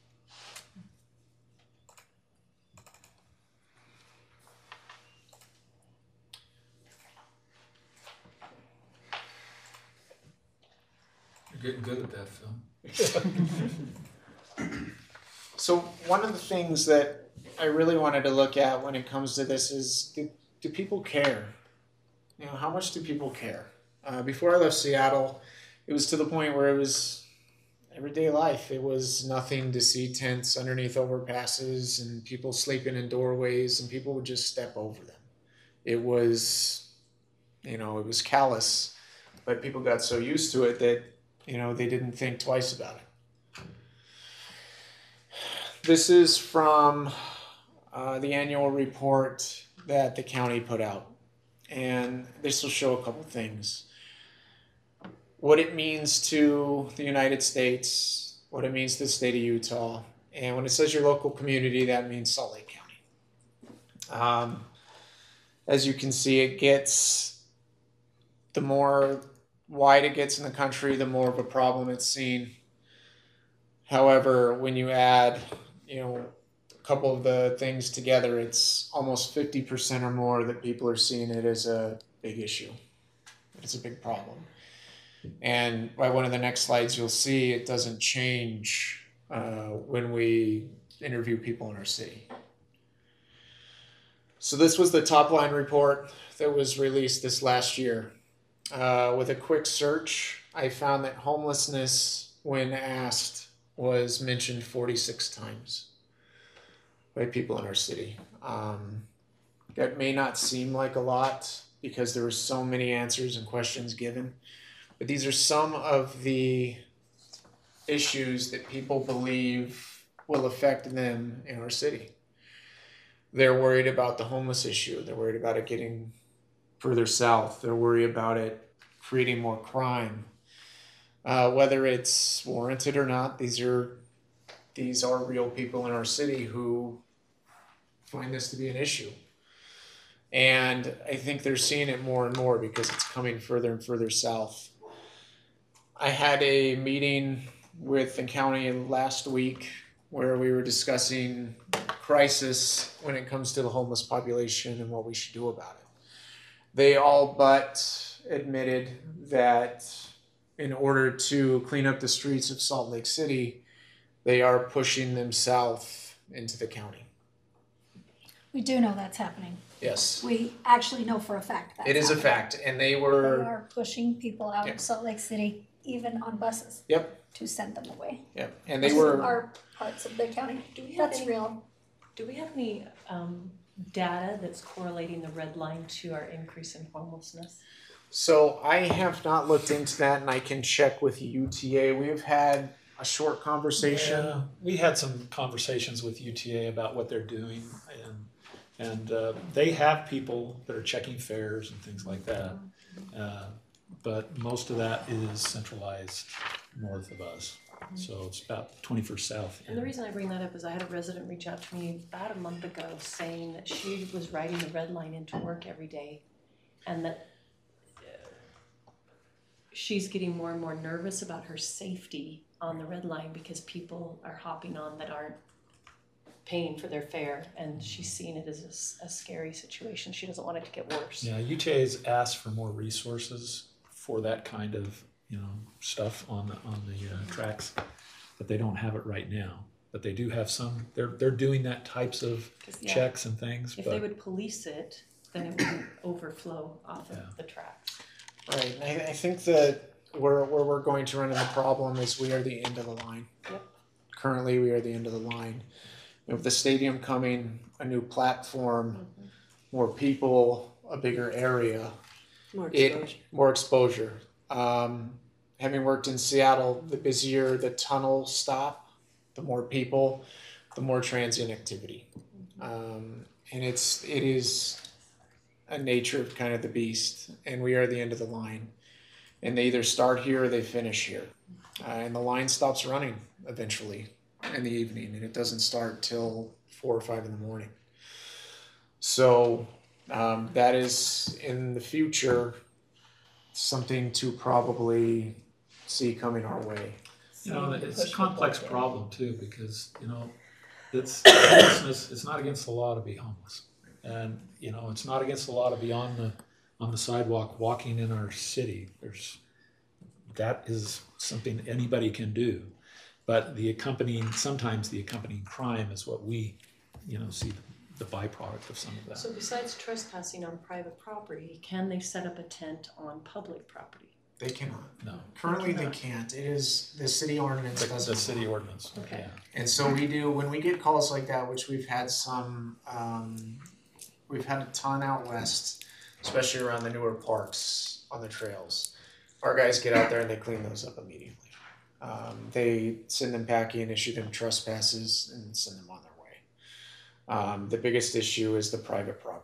You're getting good at that, Phil. So one of the things that I really wanted to look at when it comes to this is, do people care? You know, how much do people care? Before I left Seattle, it was to the point where it was everyday life. It was nothing to see tents underneath overpasses and people sleeping in doorways, and people would just step over them. It was, you know, it was callous, but people got so used to it that, you know, they didn't think twice about it. This is from the annual report that the county put out, and this will show a couple things. What it means to the United States, what it means to the state of Utah, and when it says your local community, that means Salt Lake County. As you can see, it gets, the more wide it gets in the country, the more of a problem it's seen. However, when you add, you know, a couple of the things together, it's almost 50% or more that people are seeing it as a big issue. It's a big problem. And by one of the next slides, you'll see it doesn't change when we interview people in our city. So this was the top line report that was released this last year. With a quick search, I found that homelessness, when asked, was mentioned 46 times by people in our city. That may not seem like a lot because there were so many answers and questions given, but these are some of the issues that people believe will affect them in our city. They're worried about the homeless issue. They're worried about it getting further south. They're worried about it creating more crime. Whether it's warranted or not, these are real people in our city who find this to be an issue. And I think they're seeing it more and more because it's coming further and further south. I had a meeting with the county last week where we were discussing crisis when it comes to the homeless population and what we should do about it. They all but admitted that in order to clean up the streets of Salt Lake City, they are pushing them south into the county. We do know that's happening. Yes. We actually know for a fact that It is a fact, and they They were. are pushing people out Yep. of Salt Lake City, even on buses. Yep. To send them away. Yep, and they Those were. are parts of the county. Do we have That's any, real. do we have any data that's correlating the red line to our increase in homelessness? So I have not looked into that, and I can check with UTA. We have had a short conversation. Yeah, we had some conversations with UTA about what they're doing, And they have people that are checking fares and things like that. But most of that is centralized north of us. So it's about 21st South. And the reason I bring that up is I had a resident reach out to me about a month ago saying that she was riding the red line into work every day, and that she's getting more and more nervous about her safety on the red line because people are hopping on that aren't paying for their fare, and she's seeing it as a scary situation. She doesn't want it to get worse. Yeah, UTA's asked for more resources for that kind of stuff on the tracks, but they don't have it right now. But they do have some. They're doing that types of checks and things. If they would police it, then it wouldn't overflow off of the tracks. Right, and I think that where we're going to run into the problem is we are the end of the line. Yep. Currently, we are the end of the line. With the stadium coming, a new platform, more people, a bigger area, more exposure. Having worked in Seattle, the busier the tunnel stop, the more people, the more transient activity. And it is a nature of kind of the beast, and we are the end of the line. And they either start here or they finish here. And the line stops running eventually in the evening, and it doesn't start till 4 or 5 in the morning. So that is in the future something to probably see coming our way. It's a complex problem too, because it's homelessness. It's not against the law to be homeless, and it's not against the law to be on the sidewalk walking in our city. That is something anybody can do, but sometimes the accompanying crime is what we see the byproduct of some of that. So besides trespassing on private property, can they set up a tent on public property? They cannot. No. Currently they can't. It is the city ordinance doesn't. The city ordinance. Okay. Yeah. And so we do, when we get calls like that, which we've had some, we've had a ton out west, especially around the newer parks on the trails. Our guys get out there and they clean those up immediately. They send them packing, issue them trespasses, and send them on their way. The biggest issue is the private property.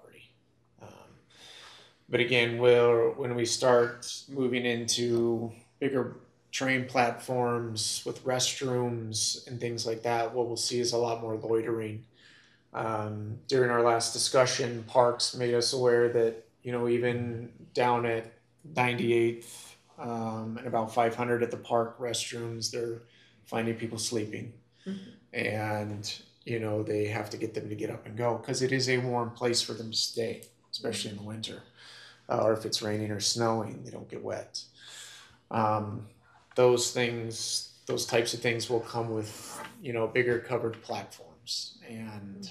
But again, when we start moving into bigger train platforms with restrooms and things like that, what we'll see is a lot more loitering. During our last discussion, Parks made us aware that, even down at 98th and about 500 at the park restrooms, they're finding people sleeping. Mm-hmm. And, they have to get them to get up and go because it is a warm place for them to stay, especially in the winter. Or if it's raining or snowing, they don't get wet. Those types of things will come with, bigger covered platforms. And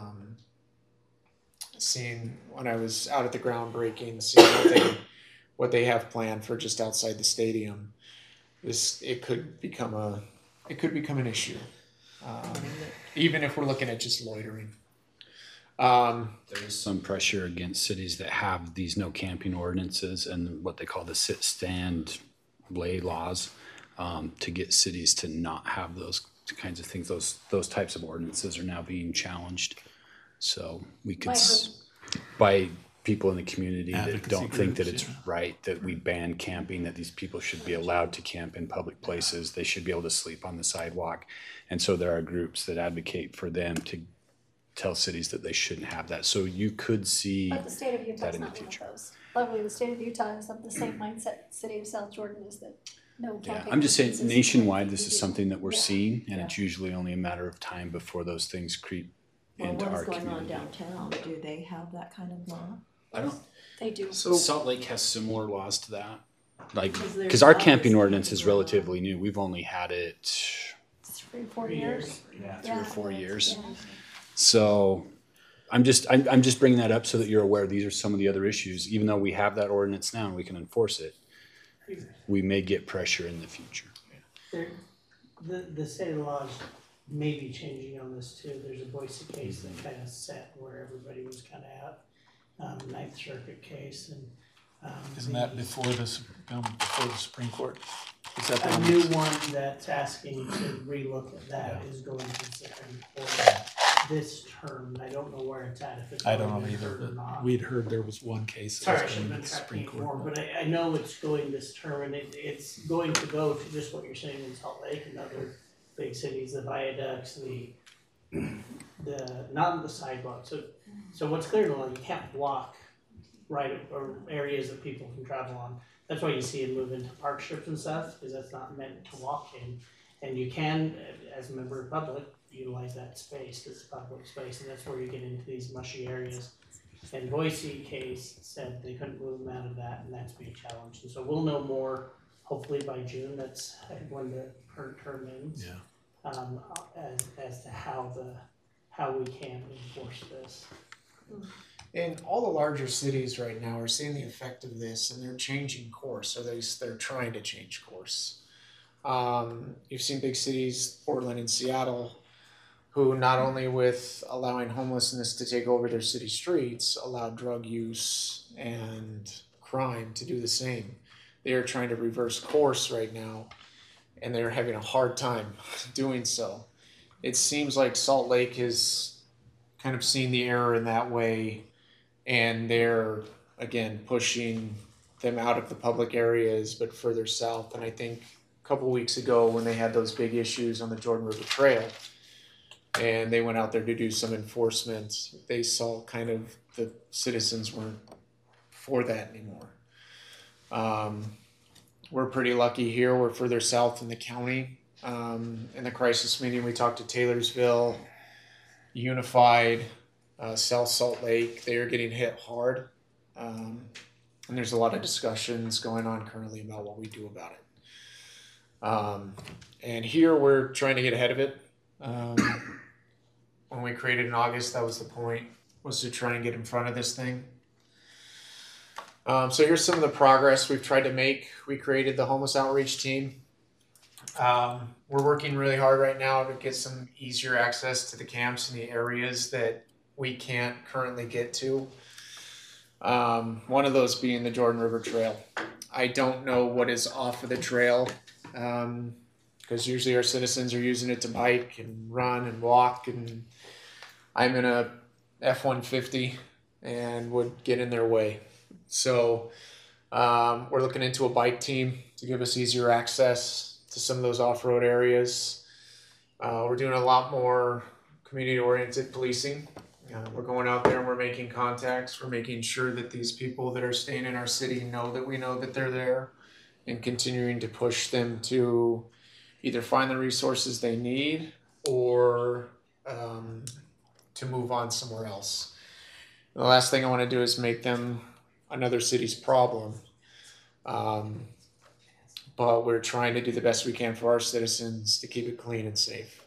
seeing when I was out at the groundbreaking, seeing what they have planned for just outside the stadium, it could become an issue, even if we're looking at just loitering. There is some pressure against cities that have these no camping ordinances and what they call the sit, stand, lay laws, to get cities to not have those kinds of things. Those types of ordinances are now being challenged. So we could, by people in the community that don't think that it's right that we ban camping, that these people should be allowed to camp in public places. They should be able to sleep on the sidewalk. And so there are groups that advocate for them to tell cities that they shouldn't have that. So you could see But the state of Utah that is in the not one of future. those. Luckily, the state of Utah is of the same mindset. City of South Jordan is that no Yeah, camping. I'm just saying ordinances. nationwide, this is something that we're Yeah. seeing, and it's usually only a matter of time before those things creep Well, into what our is going on community. downtown? Do they have that kind of law? I don't. They do. Salt Lake has similar laws to that, Because there's because our laws camping that ordinance is go on. relatively new. We've only had it 3-4 years. Yeah. 3 or 4 years. Yeah. So I'm just bringing that up so that you're aware these are some of the other issues. Even though we have that ordinance now and we can enforce it, we may get pressure in the future. The state of the laws may be changing on this too. There's a Boise case that kind of set where everybody was kind of at, Ninth Circuit case, and Isn't that before the Supreme Court? Is that the a one new that's- one that's asking to relook at that is going to the Supreme Court. this term, and I don't know where it's at, if it's I don't already know been either, heard or not. but we'd heard there was one case that Sorry, I was should have going been to the Supreme tracking more, Court. but I know it's going this term, and it's going to go to just what you're saying in Salt Lake and other big cities, the viaducts, not the sidewalks. So what's clear to law, you can't block right or areas that people can travel on. That's why you see it move into park strips and stuff, because that's not meant to walk in. And you can, as a member of the public, utilize that space, because it's public space, and that's where you get into these mushy areas. And Boise case said they couldn't move them out of that, and that's being challenged. And so we'll know more, hopefully by June, that's when her term ends. Yeah. As to how we can enforce this. And all the larger cities right now are seeing the effect of this, and they're changing course, or they're trying to change course. You've seen big cities, Portland and Seattle, who not only with allowing homelessness to take over their city streets, allow drug use and crime to do the same. They are trying to reverse course right now, and they're having a hard time doing so. It seems like Salt Lake has kind of seen the error in that way, and they're, again, pushing them out of the public areas, but further south. And I think a couple weeks ago when they had those big issues on the Jordan River Trail, and they went out there to do some enforcement, they saw kind of the citizens weren't for that anymore. We're pretty lucky here. We're further south in the county. In the crisis meeting, we talked to Taylorsville, Unified, South Salt Lake. They are getting hit hard. And there's a lot of discussions going on currently about what we do about it. And here we're trying to get ahead of it. When we created in August, that was the point, was to try and get in front of this thing. So here's some of the progress we've tried to make. We created the homeless outreach team. We're working really hard right now to get some easier access to the camps in the areas that we can't currently get to. One of those being the Jordan River Trail. I don't know what is off of the trail, because usually our citizens are using it to bike and run and walk, and I'm in a F-150 and would get in their way. So we're looking into a bike team to give us easier access to some of those off-road areas. We're doing a lot more community-oriented policing. We're going out there and we're making contacts. We're making sure that these people that are staying in our city know that we know that they're there, and continuing to push them to either find the resources they need or to move on somewhere else. The last thing I want to do is make them another city's problem. But we're trying to do the best we can for our citizens to keep it clean and safe.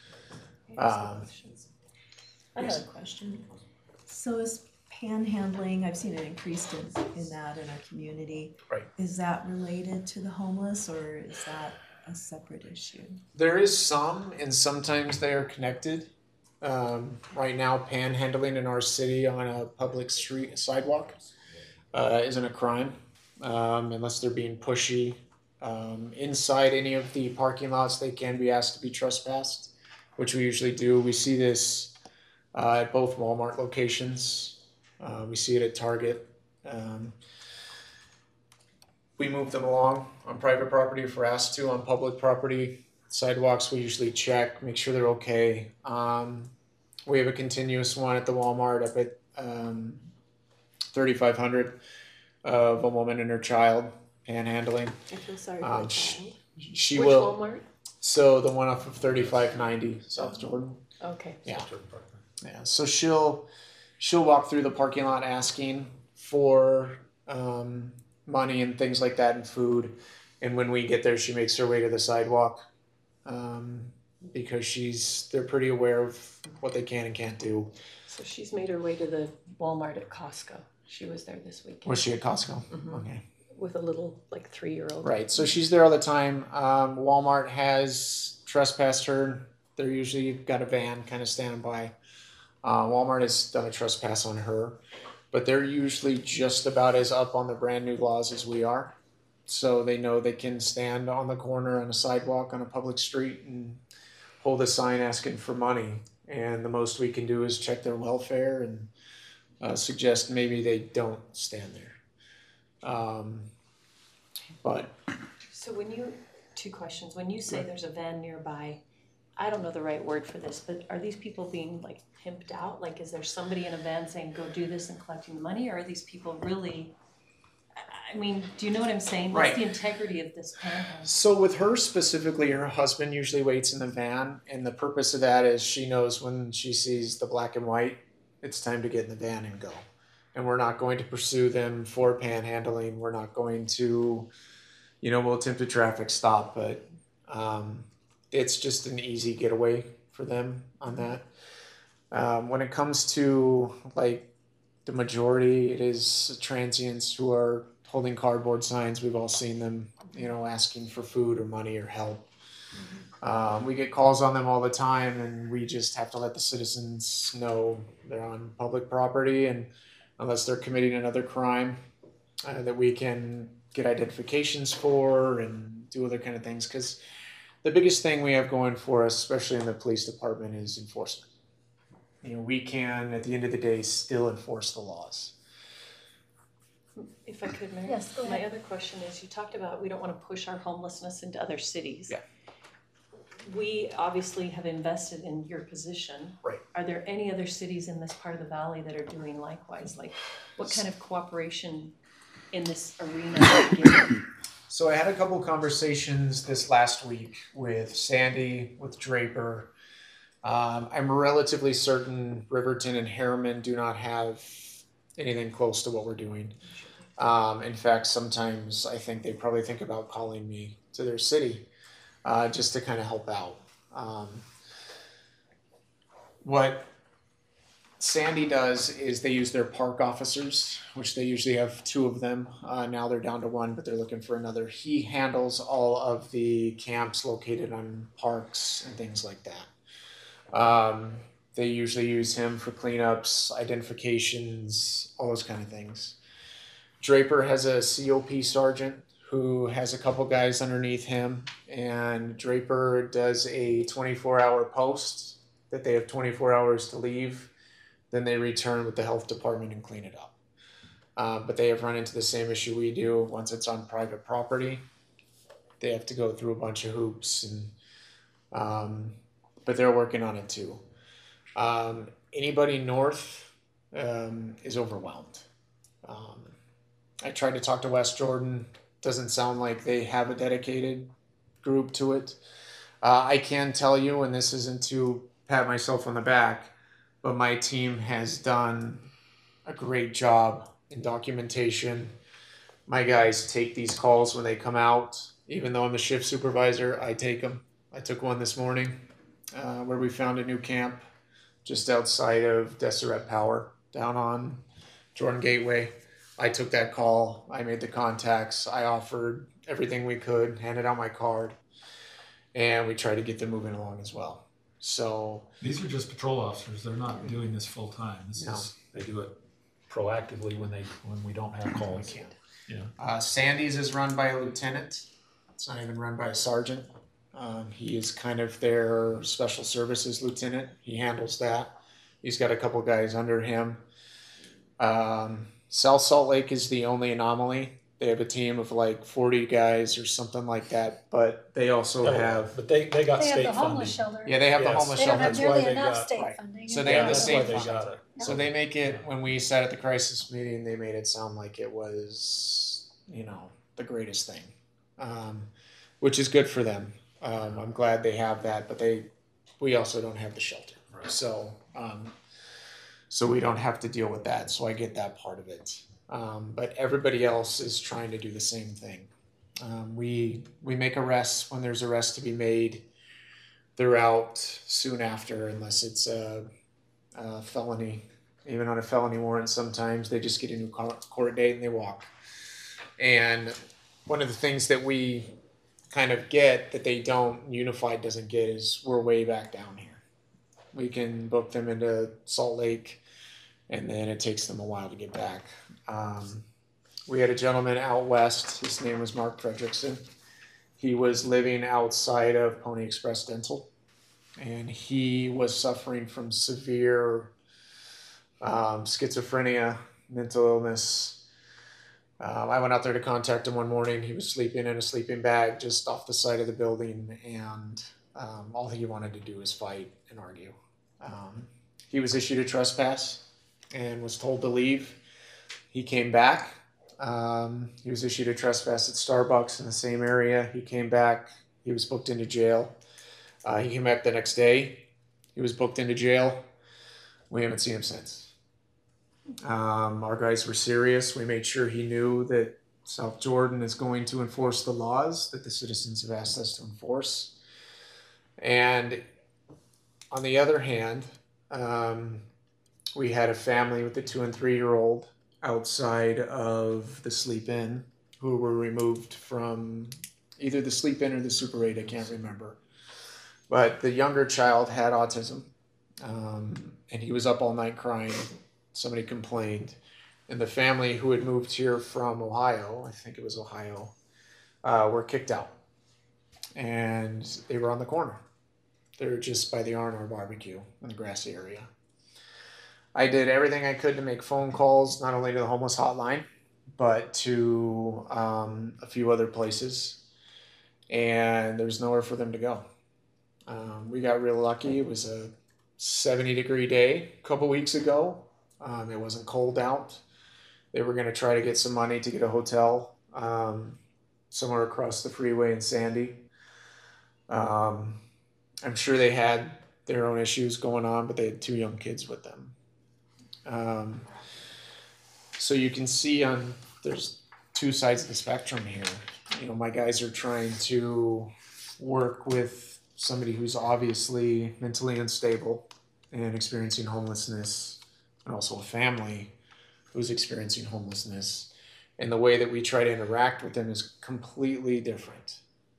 I have a question. So is panhandling, I've seen it increased in that in our community. Right. Is that related to the homeless, or is that a separate issue? There is some, and sometimes they are connected. Right now, panhandling in our city on a public street sidewalk isn't a crime, unless they're being pushy. Inside any of the parking lots, they can be asked to be trespassed, which we usually do. We see this at both Walmart locations. We see it at Target. We move them along on private property if we're asked to. On public property, sidewalks, we usually check, make sure they're okay. We have a continuous one at the Walmart up at 3500 of a woman and her child panhandling. I feel sorry for the child. She Which will. Walmart? So the one off of 3590 South Jordan. Okay. Yeah. Yeah. So she'll walk through the parking lot asking for money and things like that and food. And when we get there, she makes her way to the sidewalk because they're pretty aware of what they can and can't do. So she's made her way to the Walmart at Costco. She was there this weekend. Was she at Costco? Mhm. Okay. With a little, 3-year-old. Right. So she's there all the time. Walmart has trespassed her. They're usually got a van kind of standing by. Walmart has done a trespass on her, but they're usually just about as up on the brand new laws as we are. So they know they can stand on the corner on a sidewalk on a public street and hold a sign asking for money. and the most we can do is check their welfare and suggest maybe they don't stand there. But So two questions, when you say there's a van nearby, I don't know the right word for this, but are these people being like pimped out? Like, is there somebody in a van saying, go do this and collecting the money, or are these people really, I mean, do you know what I'm saying? What's Right. the integrity of this panhandle? so with her specifically, her husband usually waits in the van, and the purpose of that is she knows when she sees the black and white, it's time to get in the van and go. And we're not going to pursue them for panhandling. We're not going to, we'll attempt a traffic stop, but it's just an easy getaway for them on that. When it comes to like the majority, it is transients who are holding cardboard signs. We've all seen them, asking for food or money or help. We get calls on them all the time, and we just have to let the citizens know they're on public property, and unless they're committing another crime that we can get identifications for and do other kind of things. Because the biggest thing we have going for us, especially in the police department, is enforcement. We can, at the end of the day, still enforce the laws. If I could, Mary? Yes, go My ahead. other question is, you talked about we don't want to push our homelessness into other cities. Yeah. We obviously have invested in your position. Right. Are there any other cities in this part of the valley that are doing likewise? Like, what kind of cooperation in this arena are you getting? So I had a couple conversations this last week with Sandy, with Draper. I'm relatively certain Riverton and Harriman do not have anything close to what we're doing. In fact, sometimes I think they probably think about calling me to their city just to kind of help out. What Sandy does is they use their park officers, which they usually have 2 of them. Now they're down to 1, but they're looking for another. He handles all of the camps located on parks and things like that. They usually use him for cleanups, identifications, all those kind of things. Draper has a COP sergeant who has a couple guys underneath him, and Draper does a 24-hour post that they have 24 hours to leave. Then they return with the health department and clean it up. But they have run into the same issue we do. Once it's on private property, they have to go through a bunch of hoops, and but they're working on it too. Anybody north is overwhelmed. I tried to talk to West Jordan. Doesn't sound like they have a dedicated group to it. I can tell you, and this isn't to pat myself on the back, but my team has done a great job in documentation. My guys take these calls when they come out. Even though I'm the shift supervisor, I take them. I took one this morning where we found a new camp just outside of Deseret Power down on Jordan Gateway. I took that call. I made the contacts. I offered everything we could, handed out my card, and we tried to get them moving along as well. So These are just patrol officers. They're not doing this full time. No. They do it proactively when we don't have calls. Yeah. Sandy's is run by a lieutenant. It's not even run by a sergeant. He is kind of their special services lieutenant. He handles that. He's got a couple guys under him. South Salt Lake is the only anomaly. They have a team of like 40 guys or something like that, but they also have. But they got They have state the funding. homeless shelter. Yeah, they have the Yes. homeless They don't shelter. have That's why nearly they enough got- state right. funding. So and they have the that's state why they funds. got it. So they make it, when we sat at the crisis meeting, they made it sound like it was, the greatest thing, which is good for them. I'm glad they have that, but we also don't have the shelter. Right. So we don't have to deal with that. So I get that part of it. But everybody else is trying to do the same thing. We make arrests when there's arrests to be made. They're out soon after, unless it's a felony. Even on a felony warrant, sometimes they just get a new court date and they walk. And one of the things that we kind of get that they don't, Unified doesn't get, is we're way back down here. We can book them into Salt Lake, and then it takes them a while to get back. We had a gentleman out west. His name was Mark Fredrickson. He was living outside of Pony Express Dental. and he was suffering from severe schizophrenia, mental illness. I went out there to contact him one morning. He was sleeping in a sleeping bag just off the side of the building, and all he wanted to do was fight and argue. He was issued a trespass and was told to leave. He came back. He was issued a trespass at Starbucks in the same area. He came back. He was booked into jail. He came back the next day. He was booked into jail. We haven't seen him since. Our guys were serious. We made sure he knew that South Jordan is going to enforce the laws that the citizens have asked us to enforce. And on the other hand, we had a family with a 2 and 3 year old outside of the sleep in who were removed from either the sleep in or the Super 8, I can't remember. But the younger child had autism, and he was up all night crying. Somebody complained. And the family who had moved here from Ohio, I think it was Ohio, were kicked out. And they were on the corner. They were just by the R&R barbecue in the grassy area. I did everything I could to make phone calls, not only to the homeless hotline, but to a few other places. And there was nowhere for them to go. We got real lucky. It was a 70-degree day a couple weeks ago. It wasn't cold out. They were going to try to get some money to get a hotel somewhere across the freeway in Sandy. I'm sure they had their own issues going on, but they had 2 young kids with them. So you can see there's 2 sides of the spectrum here. You know, my guys are trying to work with somebody who's obviously mentally unstable and experiencing homelessness, and also a family who's experiencing homelessness. And the way that we try to interact with them is completely different.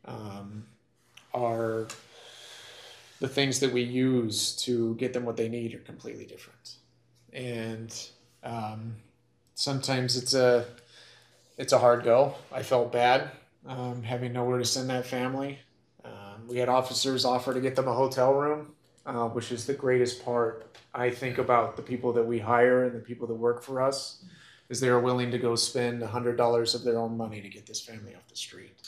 The things that we use to get them what they need are completely different. And sometimes it's a hard go. I felt bad having nowhere to send that family. We had officers offer to get them a hotel room, which is the greatest part, I think, about the people that we hire and the people that work for us, is they are willing to go spend $100 of their own money to get this family off the street.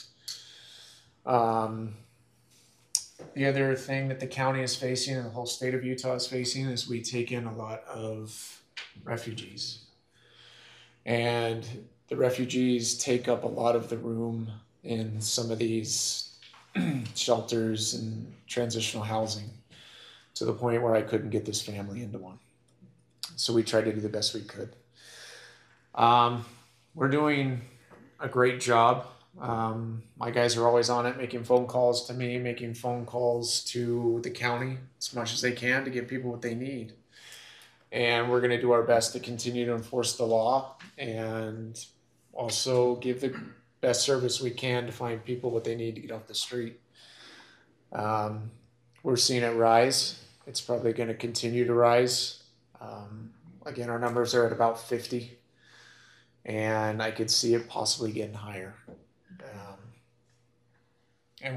The other thing that the county is facing and the whole state of Utah is facing is we take in a lot of refugees. And the refugees take up a lot of the room in some of these shelters and transitional housing, to the point where I couldn't get this family into one. So we tried to do the best we could. We're doing a great job. My guys are always on it, making phone calls to me, making phone calls to the county as much as they can to give people what they need. And we're going to do our best to continue to enforce the law and also give the best service we can to find people what they need to get off the street. We're seeing it rise. It's probably going to continue to rise. Again, our numbers are at about 50, and I could see it possibly getting higher. And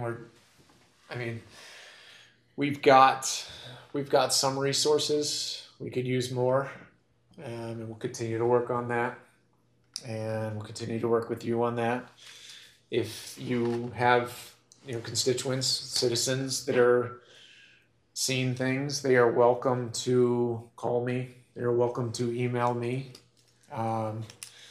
we've got some resources. We could use more, and we'll continue to work on that. And we'll continue to work with you on that. If you have, constituents, citizens that are seeing things, they are welcome to call me. They are welcome to email me. I'm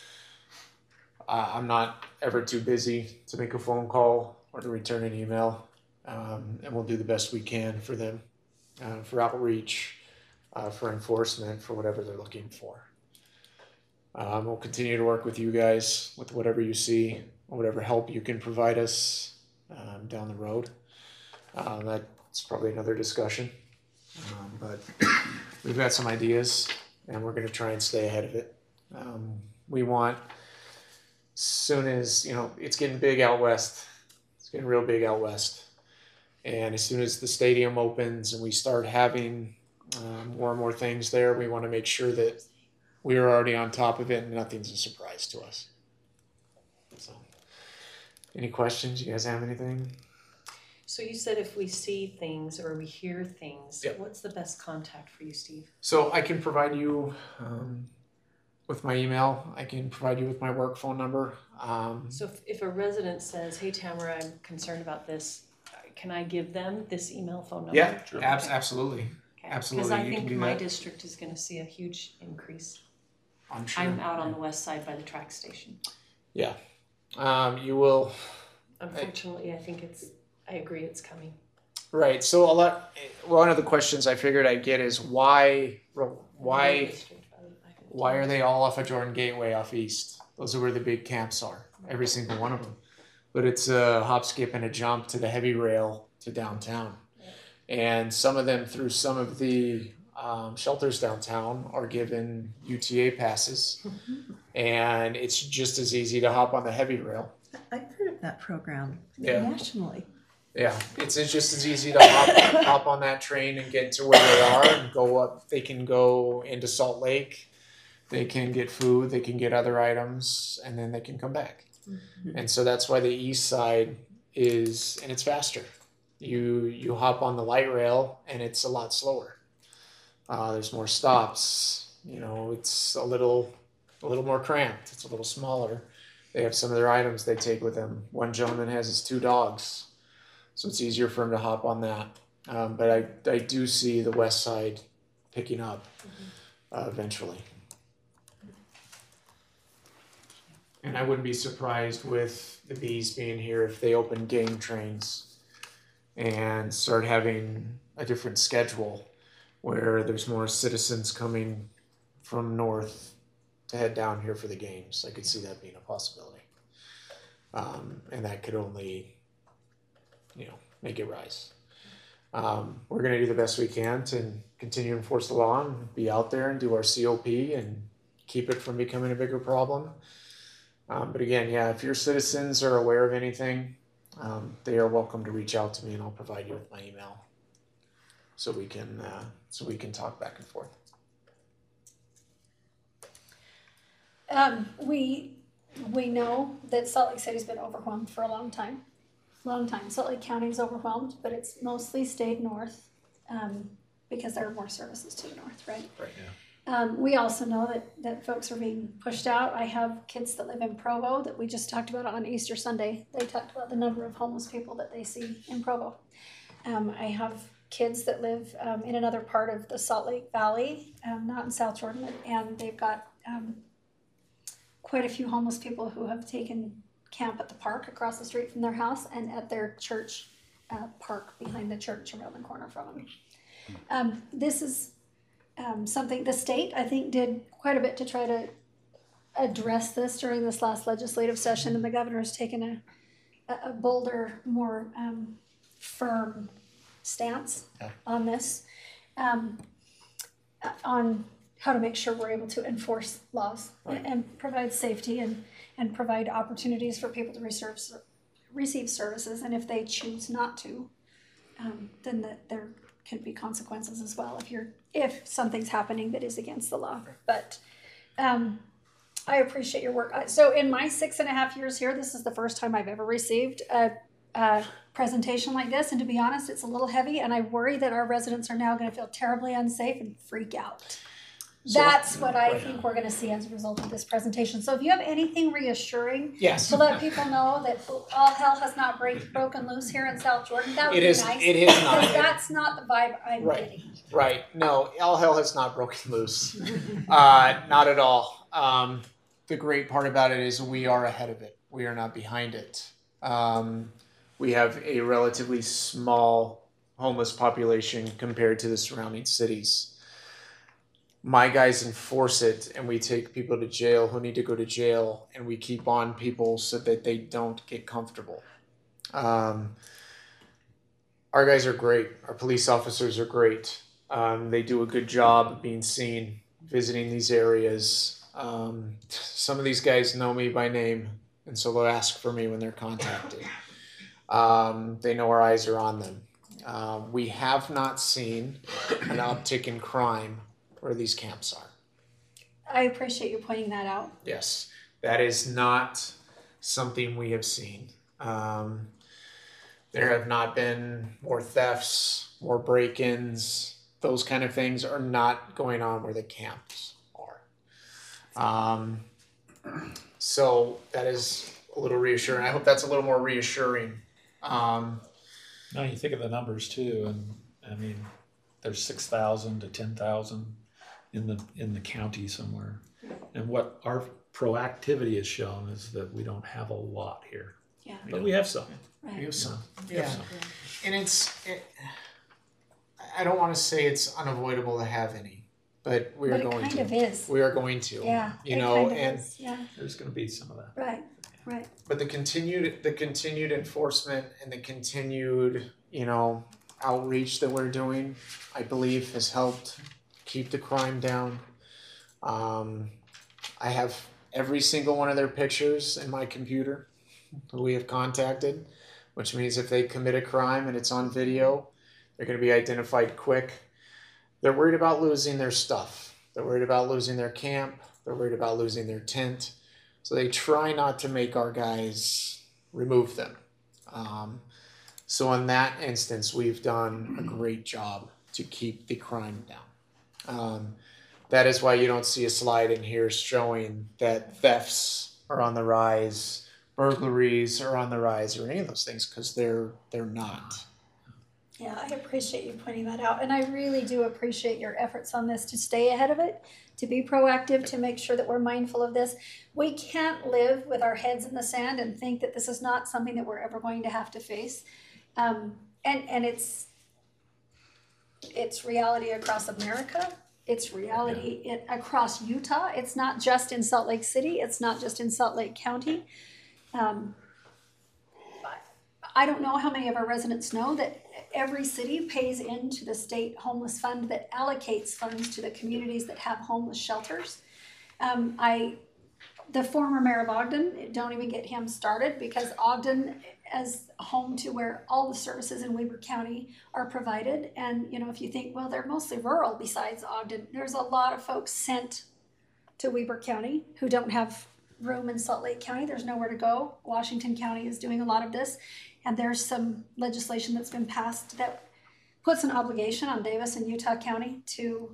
not ever too busy to make a phone call or to return an email. And we'll do the best we can for them, for outreach, for enforcement, for whatever they're looking for. We'll continue to work with you guys with whatever you see, whatever help you can provide us down the road. That's probably another discussion. But we've got some ideas, and we're going to try and stay ahead of it. We want, soon as, it's getting big out west. It's getting real big out west. And as soon as the stadium opens and we start having more and more things there, we want to make sure that we are already on top of it and nothing's a surprise to us. So, any questions? You guys have anything? So you said if we see things or we hear things, Yep. what's the best contact for you, Steve? So I can provide you with my email. I can provide you with my work phone number. So if a resident says, hey Tamara, I'm concerned about this, can I give them this email phone number? Yeah, absolutely. Okay. absolutely, Because I you can think do my that. district is gonna see a huge increase. I'm sure. I'm out on the west side by the track station. Yeah. You will. Unfortunately, I agree it's coming. Right. So one of the questions I figured I'd get is why are they all off of Jordan Gateway off east? Those are where the big camps are. Every single one of them. But it's a hop, skip, and a jump to the heavy rail to downtown. And some of them, through some of the shelters downtown, are given UTA passes. And it's just as easy to hop on the heavy rail. I've heard of that program Yeah. nationally. Yeah, it's just as easy to hop on that train and get to where they are and go up. They can go into Salt Lake. They can get food. They can get other items, and then they can come back. Mm-hmm. And so that's why the east side is, and it's faster. You hop on the light rail, and it's a lot slower. There's more stops. It's a little more cramped. It's a little smaller. They have some of their items they take with them. One gentleman has his 2 dogs. So it's easier for him to hop on that. But I do see the west side picking up eventually. And I wouldn't be surprised with the bees being here if they open game trains and start having a different schedule where there's more citizens coming from north to head down here for the games. I could see that being a possibility. And that could only make it rise. We're going to do the best we can to continue to enforce the law and be out there and do our COP and keep it from becoming a bigger problem. But again, if your citizens are aware of anything, they are welcome to reach out to me, and I'll provide you with my email so we can talk back and forth. We know that Salt Lake City's been overwhelmed for a long time. Salt Lake County's overwhelmed, but it's mostly stayed north because there are more services to the north, right? Right. We also know that folks are being pushed out. I have kids that live in Provo that we just talked about on Easter Sunday. They talked about the number of homeless people that they see in Provo. I have kids that live in another part of the Salt Lake Valley, not in South Jordan, and they've got quite a few homeless people who have taken camp at the park across the street from their house and at their church park behind the church around the corner from them. This is something the state, I think, did quite a bit to try to address this during this last legislative session, and the governor's taken a bolder, more firm stance on this, on how to make sure we're able to enforce laws and provide safety and provide opportunities for people to receive services. And if they choose not to, then there could be consequences as well if something's happening that is against the law. But I appreciate your work. So in my 6.5 years here, this is the first time I've ever received a presentation like this. And to be honest, it's a little heavy, and I worry that our residents are now going to feel terribly unsafe and freak out. That's what I think we're going to see as a result of this presentation. So if you have anything reassuring to let people know that all hell has not broken loose here in South Jordan, that would be nice. It is not. Because that's not the vibe I'm getting. Right. No, all hell has not broken loose. Not at all. The great part about it is we are ahead of it. We are not behind it. We have a relatively small homeless population compared to the surrounding cities. My guys enforce it, and we take people to jail who need to go to jail, and we keep on people so that they don't get comfortable. Our guys are great. Our police officers are great. They do a good job of being seen, visiting these areas. Some of these guys know me by name, and so they'll ask for me when they're contacted. They know our eyes are on them. We have not seen an uptick in crime where these camps are. I appreciate you pointing that out. Yes, that is not something we have seen. There have not been more thefts, more break-ins. Those kind of things are not going on where the camps are. So that is a little reassuring. I hope that's a little more reassuring. Now you think of the numbers too, and I mean, there's 6,000 to 10,000 in the county somewhere, and what our proactivity has shown is that we don't have a lot here, Yeah. but we have some. Right. We have some. We have Yeah. some. And I don't want to say it's unavoidable to have any, but we are But it going kind to. of is. We are going to. Yeah. You it know, kind of and is. Yeah. There's going to be some of that. Right. Right. but the continued enforcement and the continued, outreach that we're doing, I believe has helped keep the crime down. I have every single one of their pictures in my computer who we have contacted, which means if they commit a crime and it's on video, they're going to be identified quick. They're worried about losing their stuff. They're worried about losing their camp. They're worried about losing their tent. So they try not to make our guys remove them. So in that instance, we've done a great job to keep the crime down. That is why you don't see a slide in here showing that thefts are on the rise, burglaries are on the rise, or any of those things, because they're not. Yeah, I appreciate you pointing that out. And I really do appreciate your efforts on this to stay ahead of it, to be proactive, to make sure that we're mindful of this. We can't live with our heads in the sand and think that this is not something that we're ever going to have to face. And it's reality across America. It's reality across Utah. It's not just in Salt Lake City. It's not just in Salt Lake County. I don't know how many of our residents know that every city pays into the state homeless fund that allocates funds to the communities that have homeless shelters. The former mayor of Ogden, don't even get him started, because Ogden is home to where all the services in Weber County are provided. And, if you think, well, they're mostly rural besides Ogden, there's a lot of folks sent to Weber County who don't have room in Salt Lake County. There's nowhere to go. Washington County is doing a lot of this. And there's some legislation that's been passed that puts an obligation on Davis and Utah County to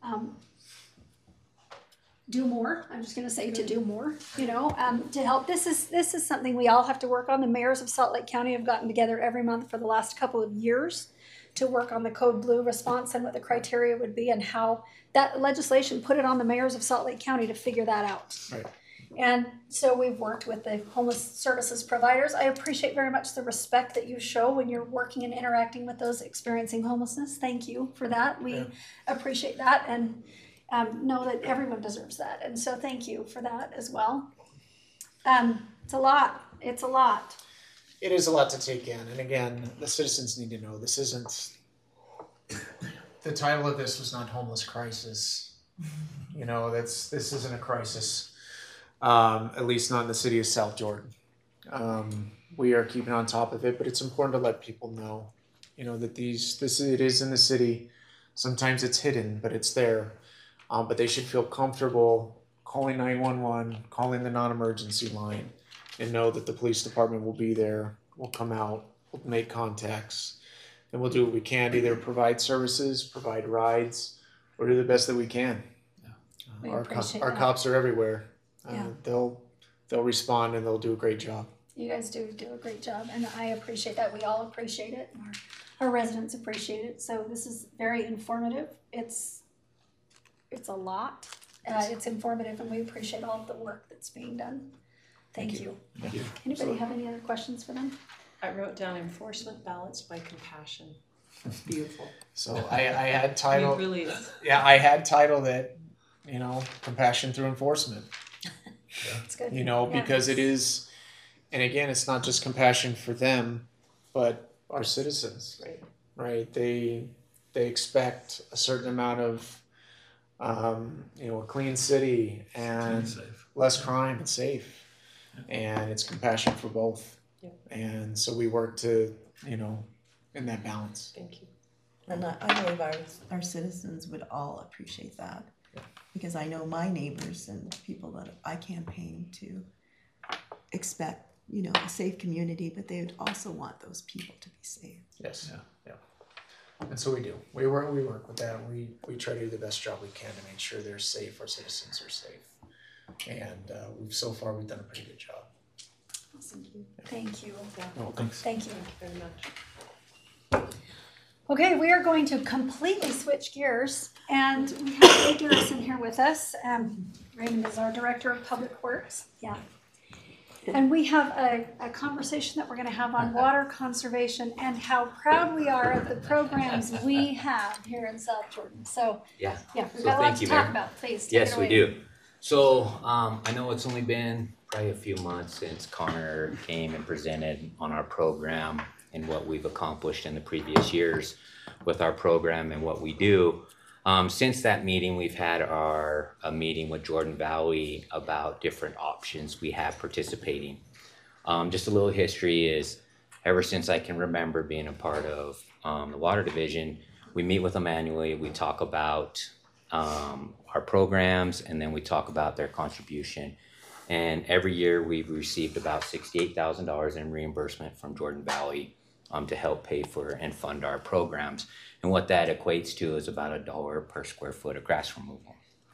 do more. I'm just going to say to do more, to help. This is something we all have to work on. The mayors of Salt Lake County have gotten together every month for the last couple of years to work on the Code Blue response and what the criteria would be and how that legislation put it on the mayors of Salt Lake County to figure that out. Right. And so we've worked with the homeless services providers. I appreciate very much the respect that you show when you're working and interacting with those experiencing homelessness. Thank you for that. We appreciate that and know that everyone deserves that. And so thank you for that as well. It's a lot. It's a lot. It is a lot to take in. And again, the citizens need to know this isn't, the title of this was not homeless crisis. This isn't a crisis. At least not in the city of South Jordan. We are keeping on top of it, but it's important to let people know, that it is in the city. Sometimes it's hidden, but it's there. But they should feel comfortable calling 911, calling the non-emergency line, and know that the police department will be there. We'll come out, we'll make contacts, and we'll do what we can to either provide services, provide rides, or do the best that we can. We Our appreciate that. cops are everywhere. Yeah. They'll respond and they'll do a great job. You guys do a great job, and I appreciate that. We all appreciate it. Our residents appreciate it. So this is very informative. It's a lot. It's informative, and we appreciate all of the work that's being done. Thank you. Thank you. Anybody have any other questions for them? I wrote down enforcement balanced by compassion. That's beautiful. So I had It titled, really is. I had titled it, compassion through enforcement. It's good. Because it is, and again, it's not just compassion for them, but our citizens. Right? They expect a certain amount of, a clean city and Safe. less crime and safe, and it's compassion for both. Yeah. And so we work to, in that balance. Thank you. And I believe our citizens would all appreciate that. Because I know my neighbors and people that I campaign to expect you know, a safe community, but they would also want those people to be safe. Yes. Yeah. And so we do. We work with that. We try to do the best job we can to make sure they're safe, our citizens are safe. And so far we've done a pretty good job. Awesome. Thank you. Oh, thanks. Thank you. Very much. Okay, we are going to completely switch gears, and we have Ray Garrison here with us. Raymond is our Director of Public Works. Yeah. And we have a conversation that we're going to have on water conservation and how proud we are of the programs we have here in South Jordan. So, Yeah, we've So got a lot thank to you, talk Mayor. about. Please, take yes, it we away. do. So I know it's only been probably a few months since Connor came and presented on our program and what we've accomplished in the previous years with our program and what we do. Since that meeting, we've had a meeting with Jordan Valley about different options we have participating. Just a little history is, ever since I can remember being a part of the water division, we meet with them annually. We talk about our programs, and then we talk about their contribution. And every year we've received about $68,000 in reimbursement from Jordan Valley to help pay for and fund our programs. And what that equates to is about $1 per square foot of grass removal.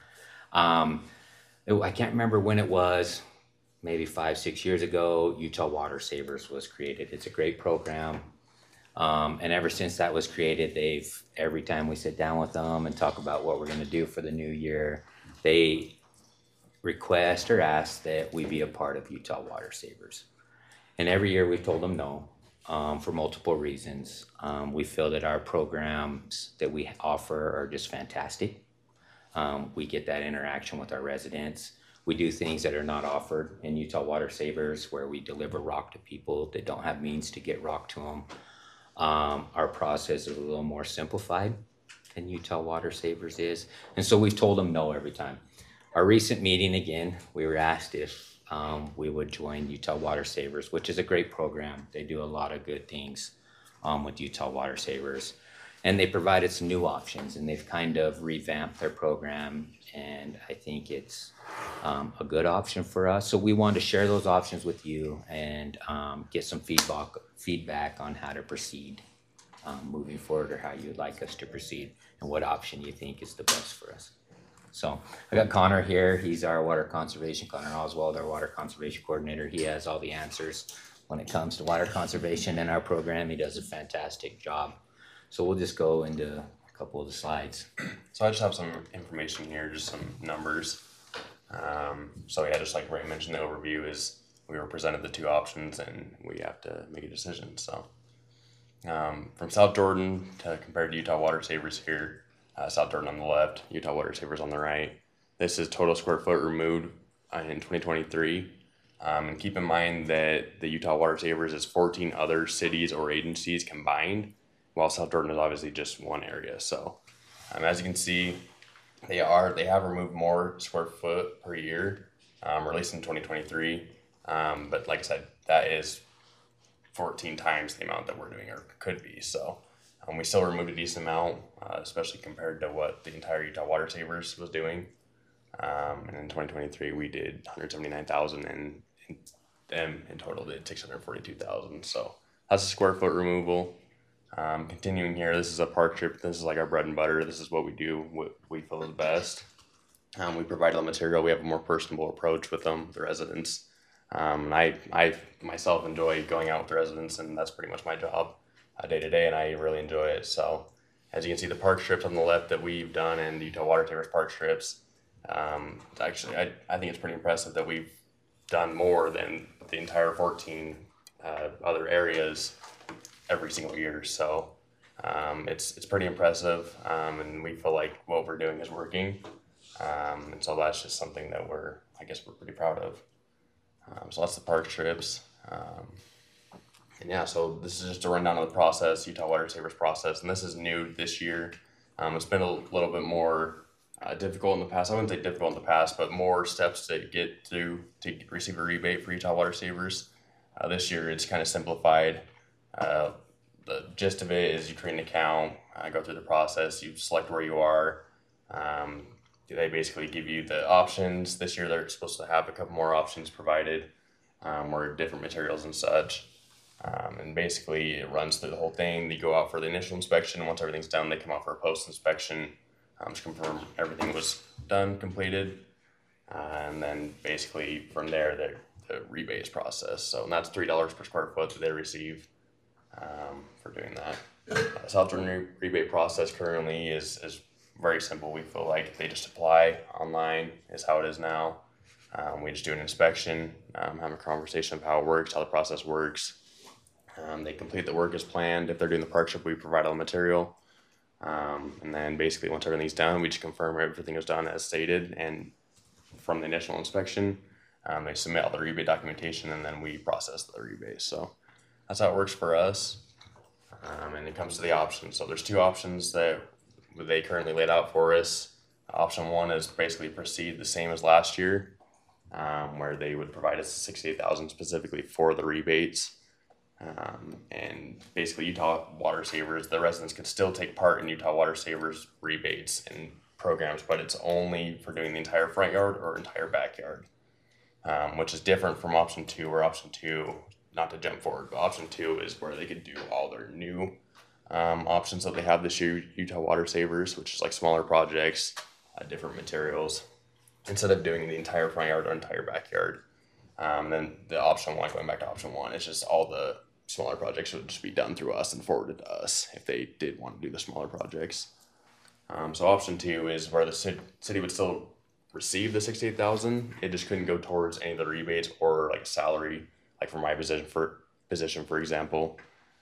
I can't remember when it was, maybe 5-6 years ago, Utah Water Savers was created. It's a great program. And ever since that was created, every time we sit down with them and talk about what we're gonna do for the new year, they request or ask that we be a part of Utah Water Savers. And every year we've told them no, for multiple reasons. We feel that our programs that we offer are just fantastic. We get that interaction with our residents. We do things that are not offered in Utah Water Savers, where we deliver rock to people that don't have means to get rock to them. Our process is a little more simplified than Utah Water Savers is. And so we've told them no every time. Our recent meeting, again, we were asked if we would join Utah Water Savers, which is a great program. They do a lot of good things with Utah Water Savers. And they provided some new options, and they've kind of revamped their program, and I think it's a good option for us. So we wanted to share those options with you and get some feedback on how to proceed moving forward, or how you'd like us to proceed, and what option you think is the best for us. So I got Connor here. He's our water conservation, Connor Oswald, our water conservation coordinator. He has all the answers when it comes to water conservation in our program. He does a fantastic job. So we'll just go into a couple of the slides. So I just have some information here, just some numbers. So yeah, just like Ray mentioned, the overview is we were presented the two options and we have to make a decision. So from South Jordan compared to Utah Water Savers here, South Jordan on the left, Utah Water Savers on the right. This is total square foot removed in 2023. And keep in mind that the Utah Water Savers is 14 other cities or agencies combined, while South Jordan is obviously just one area. So as you can see, they have removed more square foot per year, released in 2023. But like I said, that is 14 times the amount that we're doing, or could be. So we still removed a decent amount, especially compared to what the entire Utah Water Savers was doing. And in 2023, we did 179,000, and them in total did 642,000. So that's a square foot removal. Continuing here, this is a park trip. This is like our bread and butter. This is what we do, what we feel is best. We provide all the material. We have a more personable approach with them, the residents. I myself enjoy going out with the residents, and that's pretty much my job day to day, and I really enjoy it. So as you can see, the park strips on the left that we've done, and the Utah Water Savers park strips, actually, I think it's pretty impressive that we've done more than the entire 14 other areas every single year. So it's pretty impressive, and we feel like what we're doing is working. And so that's just something that we're pretty proud of. So that's the park strips. And yeah, so this is just a rundown of the process, Utah Water Savers process, and this is new this year. It's been a little bit more difficult in the past. I wouldn't say difficult in the past, but more steps to get through to receive a rebate for Utah Water Savers. This year it's kind of simplified. The gist of it is you create an account, go through the process, you select where you are. They basically give you the options. This year they're supposed to have a couple more options provided. or different materials and such. And basically it runs through the whole thing. They go out for the initial inspection, and once everything's done, they come out for a post-inspection to confirm everything was done, completed. And then basically from there, the rebate is processed. So and that's $3 per square foot that they receive for doing that. South Jordan rebate process currently is very simple. We feel like they just apply online is how it is now. We just do an inspection, have a conversation of how it works, how the process works. They complete the work as planned. If they're doing the parkship, we provide all the material. And then basically once everything's done, we just confirm everything is done as stated. And from the initial inspection, they submit all the rebate documentation, and then we process the rebate. So that's how it works for us. And it comes to the options. So there's two options that they currently laid out for us. Option one is basically proceed the same as last year, where they would provide us $68,000 specifically for the rebates. And basically Utah Water Savers, the residents could still take part in Utah Water Savers rebates and programs, but it's only for doing the entire front yard or entire backyard, which is different from option two, where option two, not to jump forward, but option two is where they could do all their new options that they have this year, Utah Water Savers, which is like smaller projects, different materials, instead of doing the entire front yard or entire backyard. Then the option one, going back to option one, it's just all the smaller projects would just be done through us and forwarded to us if they did want to do the smaller projects. So option two is where the city would still receive the $68,000. It just couldn't go towards any of the rebates or like a salary, like for my position, for example.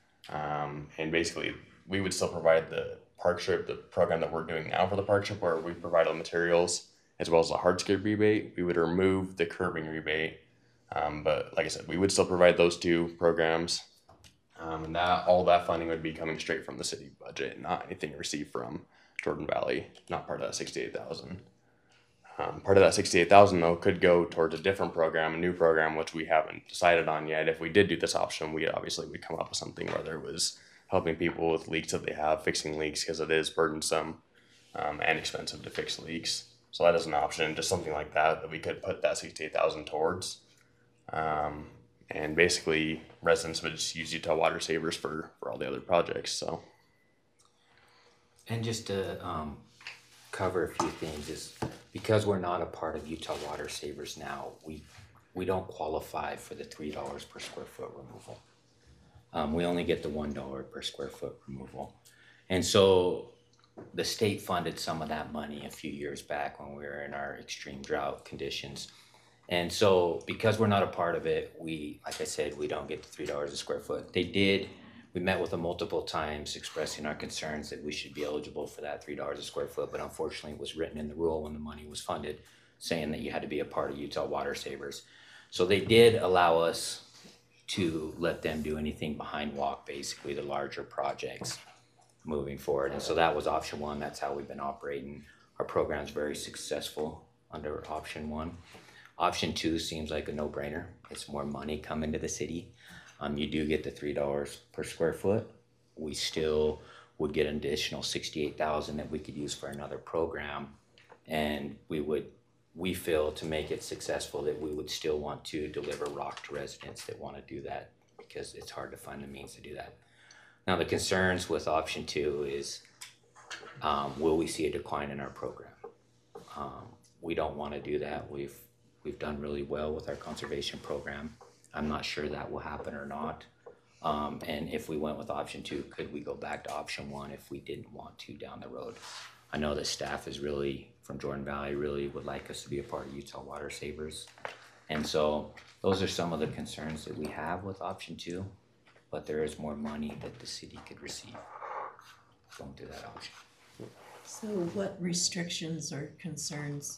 And basically we would still provide the parkship, the program that we're doing now for the parkship, where we provide all the materials as well as the hardscape rebate. We would remove the curbing rebate. But like I said, we would still provide those two programs. And all that funding would be coming straight from the city budget, not anything received from Jordan Valley, not part of that $68,000. Part of that $68,000 though could go towards a different program, a new program, which we haven't decided on yet. If we did do this option, we'd come up with something, whether it was helping people with leaks that they have, fixing leaks, because it is burdensome and expensive to fix leaks. So that is an option, just something like that we could put that $68,000 towards. And basically residents would just use Utah Water Savers for all the other projects. So. And just to cover a few things, is because we're not a part of Utah Water Savers now, we don't qualify for the $3 per square foot removal. We only get the $1 per square foot removal. And so the state funded some of that money a few years back when we were in our extreme drought conditions. And so because we're not a part of it, like I said, we don't get the $3 a square foot. We met with them multiple times expressing our concerns that we should be eligible for that $3 a square foot, but unfortunately it was written in the rule when the money was funded, saying that you had to be a part of Utah Water Savers. So they did allow us to let them do anything behind walk, basically the larger projects moving forward. And so that was option one. That's how we've been operating. Our program's very successful under option one. Option two seems like a no-brainer. It's more money coming to the city. You do get the $3 per square foot. We still would get an additional $68,000 that we could use for another program. And we feel to make it successful that we would still want to deliver rock to residents that want to do that, because it's hard to find the means to do that. Now the concerns with option two is, will we see a decline in our program? We don't want to do that. We've done really well with our conservation program. I'm not sure that will happen or not. And if we went with option two, could we go back to option one if we didn't want to down the road? I know the staff is from Jordan Valley really would like us to be a part of Utah Water Savers. And so those are some of the concerns that we have with option two, but there is more money that the city could receive going to that option. So what restrictions or concerns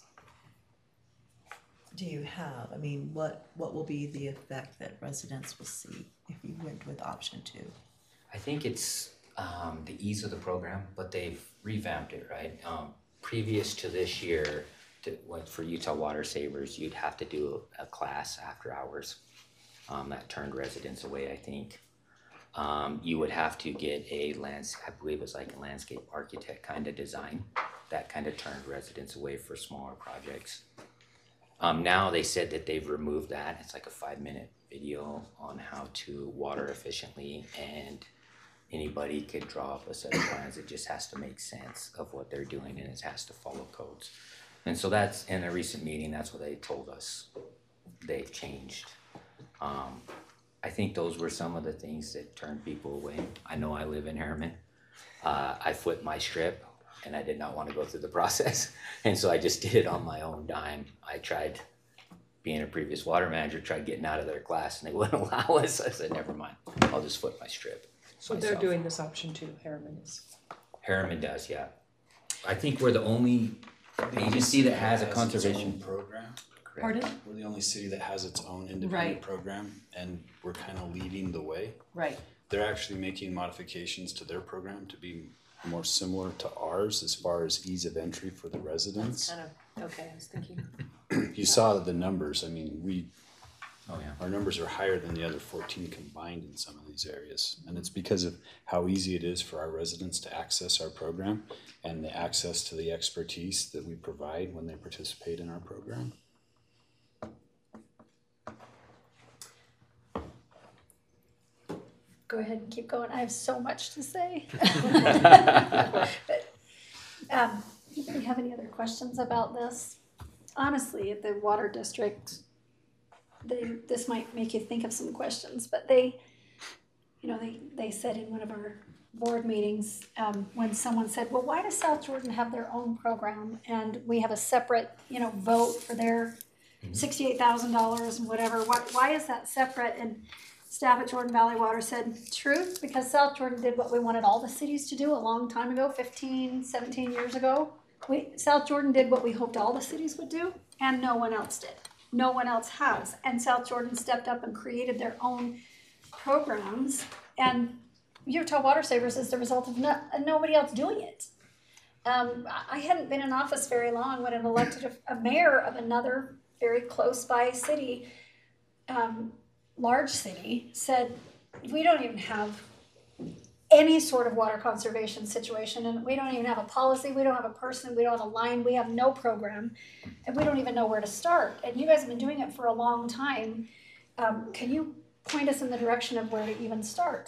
do you have? I mean, what will be the effect that residents will see if you went with option two? I think it's the ease of the program, but they've revamped it, right? Previous to this year, for Utah Water Savers, you'd have to do a class after hours. That turned residents away, I think. You would have to get I believe it was like a landscape architect kind of design. That kind of turned residents away for smaller projects. Now they said that they've removed that. It's like a 5-minute video on how to water efficiently, and anybody could draw up a set of plans. It just has to make sense of what they're doing, and it has to follow codes. And so that's, in a recent meeting, that's what they told us they've changed. I think those were some of the things that turned people away. I know I live in Harriman. I flipped my strip, and I did not want to go through the process. And so I just did it on my own dime. I tried, being a previous water manager, tried getting out of their class, and they wouldn't allow us. I said, never mind, I'll just flip my strip. So they're doing this option too, Harriman is. Harriman does, yeah. I think we're the only agency that has a conservation program. Correct. Pardon? We're the only city that has its own independent Right. program, and we're kind of leading the way. Right. They're actually making modifications to their program to be more similar to ours as far as ease of entry for the residents. Kind of, okay, I was thinking. You saw the numbers. I mean, Oh, yeah. our numbers are higher than the other 14 combined in some of these areas. And it's because of how easy it is for our residents to access our program and the access to the expertise that we provide when they participate in our program. Go ahead and keep going. I have so much to say. But, anybody have any other questions about this? Honestly, at the water district, this might make you think of some questions, but they said in one of our board meetings, when someone said, well, why does South Jordan have their own program and we have a separate, vote for their $68,000 and whatever, why is that separate? And staff at Jordan Valley Water said, truth, because South Jordan did what we wanted all the cities to do a long time ago, 15, 17 years ago. South Jordan did what we hoped all the cities would do, and no one else did. No one else has. And South Jordan stepped up and created their own programs, and Utah Water Savers is the result of nobody else doing it. I hadn't been in office very long when an elected a mayor of another very close by city, large city, said, we don't even have any sort of water conservation situation, and we don't even have a policy, we don't have a person, we don't have a line, we have no program, and we don't even know where to start. And you guys have been doing it for a long time. Can you point us in the direction of where to even start?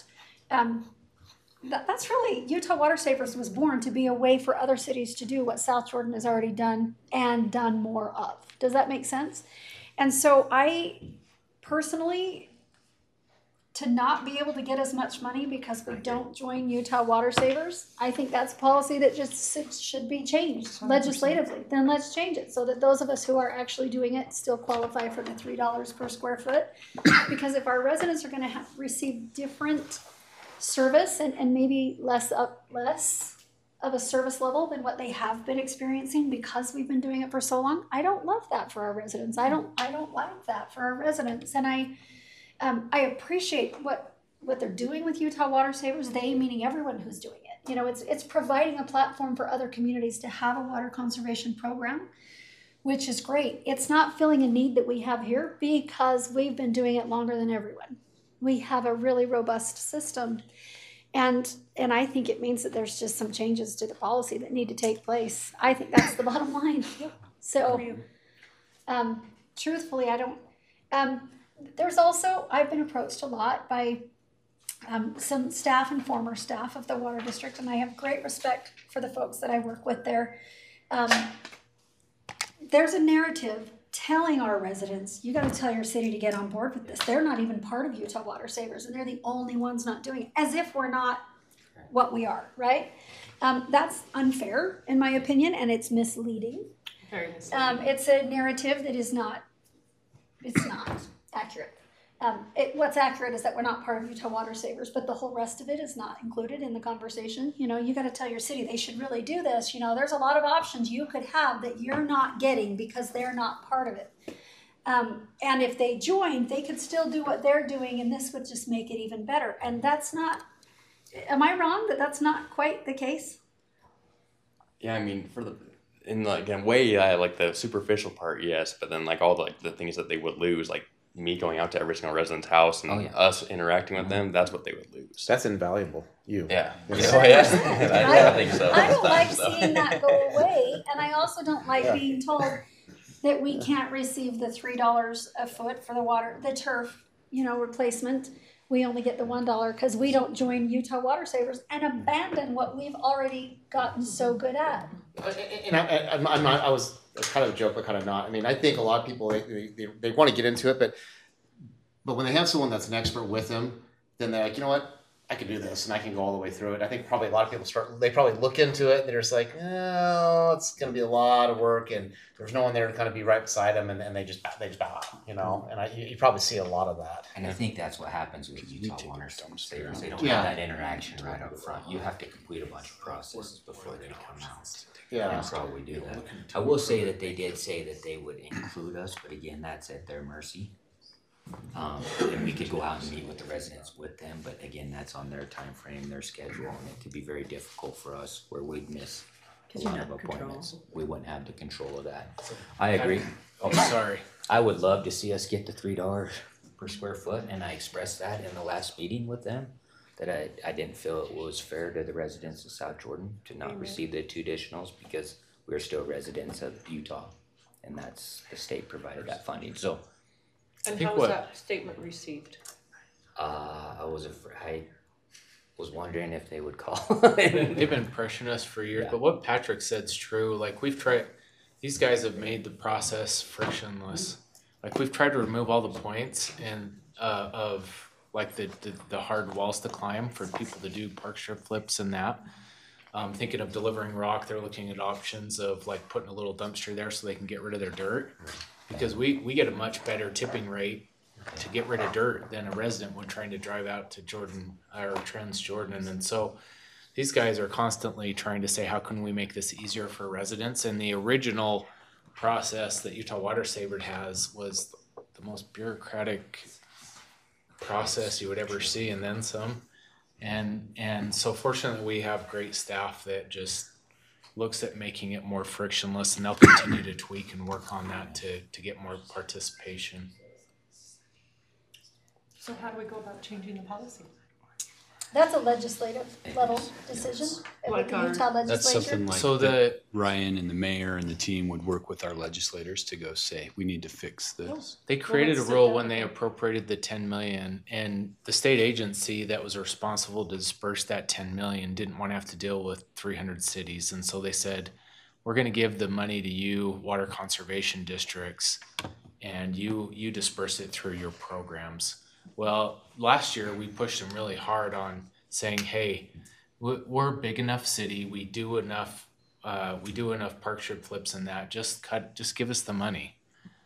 That's really, Utah Water Savers was born to be a way for other cities to do what South Jordan has already done and done more of. Does that make sense? And so I personally, to not be able to get as much money because we don't join Utah Water Savers, I think that's a policy that just should be changed 100%. Legislatively. Then let's change it so that those of us who are actually doing it still qualify for the $3 per square foot. Because if our residents are going to receive different service and maybe less of a service level than what they have been experiencing because we've been doing it for so long, I don't love that for our residents. I don't like that for our residents. And I appreciate what they're doing with Utah Water Savers, they meaning everyone who's doing it. It's providing a platform for other communities to have a water conservation program, which is great. It's not filling a need that we have here because we've been doing it longer than everyone. We have a really robust system. And I think it means that there's just some changes to the policy that need to take place. I think that's the bottom line. So, truthfully, I don't... there's also, I've been approached a lot by some staff and former staff of the water district, and I have great respect for the folks that I work with there. There's a narrative telling our residents, you got to tell your city to get on board with this. They're not even part of Utah Water Savers, and they're the only ones not doing it, as if we're not what we are, right? That's unfair, in my opinion, and it's misleading. Very misleading. It's a narrative that is not, it's not accurate. What's accurate is that we're not part of Utah Water Savers, but the whole rest of it is not included in the conversation. You got to tell your city they should really do this. There's a lot of options you could have that you're not getting because they're not part of it. And if they joined, they could still do what they're doing, and this would just make it even better. And that's not, am I wrong that that's not quite the case? Yeah, I mean, in a way, like the superficial part, yes, but then like all the things that they would lose, like me going out to every single resident's house and us interacting with them, that's what they would lose. That's invaluable. Yeah. Yeah. I think so. I don't like seeing that go away, and I also don't like being told, that we can't receive the $3 a foot for the turf, replacement. We only get the $1 because we don't join Utah Water Savers and abandon what we've already gotten so good at. And I'm not. I was kind of a joke, but kind of not. I mean, I think a lot of people they want to get into it, but when they have someone that's an expert with them, then they're like, you know what, I can do this and I can go all the way through it. I think probably a lot of people they probably look into it and they're just like, oh, it's going to be a lot of work and there's no one there to kind of be right beside them and they just bow out, and you probably see a lot of that. And I think that's what happens with Utah Water Savers. They don't Yeah. have that interaction right up front. You have to complete a bunch of processes before they come out. Yeah. And probably do that. I will say that they did say that they would include us, but again, that's at their mercy. And we could go out and meet with the residents with them, but again, that's on their time frame, their schedule, and it could be very difficult for us where we'd miss a lot of appointments. We wouldn't have the control of that. I agree. Oh, sorry. I would love to see us get to $3 per square foot, and I expressed that in the last meeting with them, that I didn't feel it was fair to the residents of South Jordan to not receive the 2 additionals because we're still residents of Utah, and that's, the state provided that funding, so. And think how was what- that statement received? I was wondering if they would call. They've been pressuring us for years, Yeah. but what Patrick said's true. Like these guys have made the process frictionless. Like we've tried to remove all the points and of like the hard walls to climb for people to do park strip flips and that. Thinking of delivering rock, they're looking at options of like putting a little dumpster there so they can get rid of their dirt. Because we get a much better tipping rate to get rid of dirt than a resident when trying to drive out to Jordan or Trans Jordan. And so these guys are constantly trying to say, how can we make this easier for residents? And the original process that Utah Water Saver has was the most bureaucratic process you would ever see, and then some. And so fortunately we have great staff that just looks at making it more frictionless, and they'll continue to tweak and work on that to get more participation. So how do we go about changing the policy? That's a legislative level decision with Like the our- Utah That's legislature. something like So that Ryan and the mayor and the team would work with our legislators to go say, we need to fix this. They created a let's sit rule down when with they them. appropriated the 10 million, and the state agency that was responsible to disperse that 10 million didn't want to have to deal with 300 cities. And so they said, we're going to give the money to you water conservation districts, and you disperse it through your programs. Well, last year we pushed them really hard on saying, hey, we're a big enough city, we do enough park strip flips and that, just give us the money.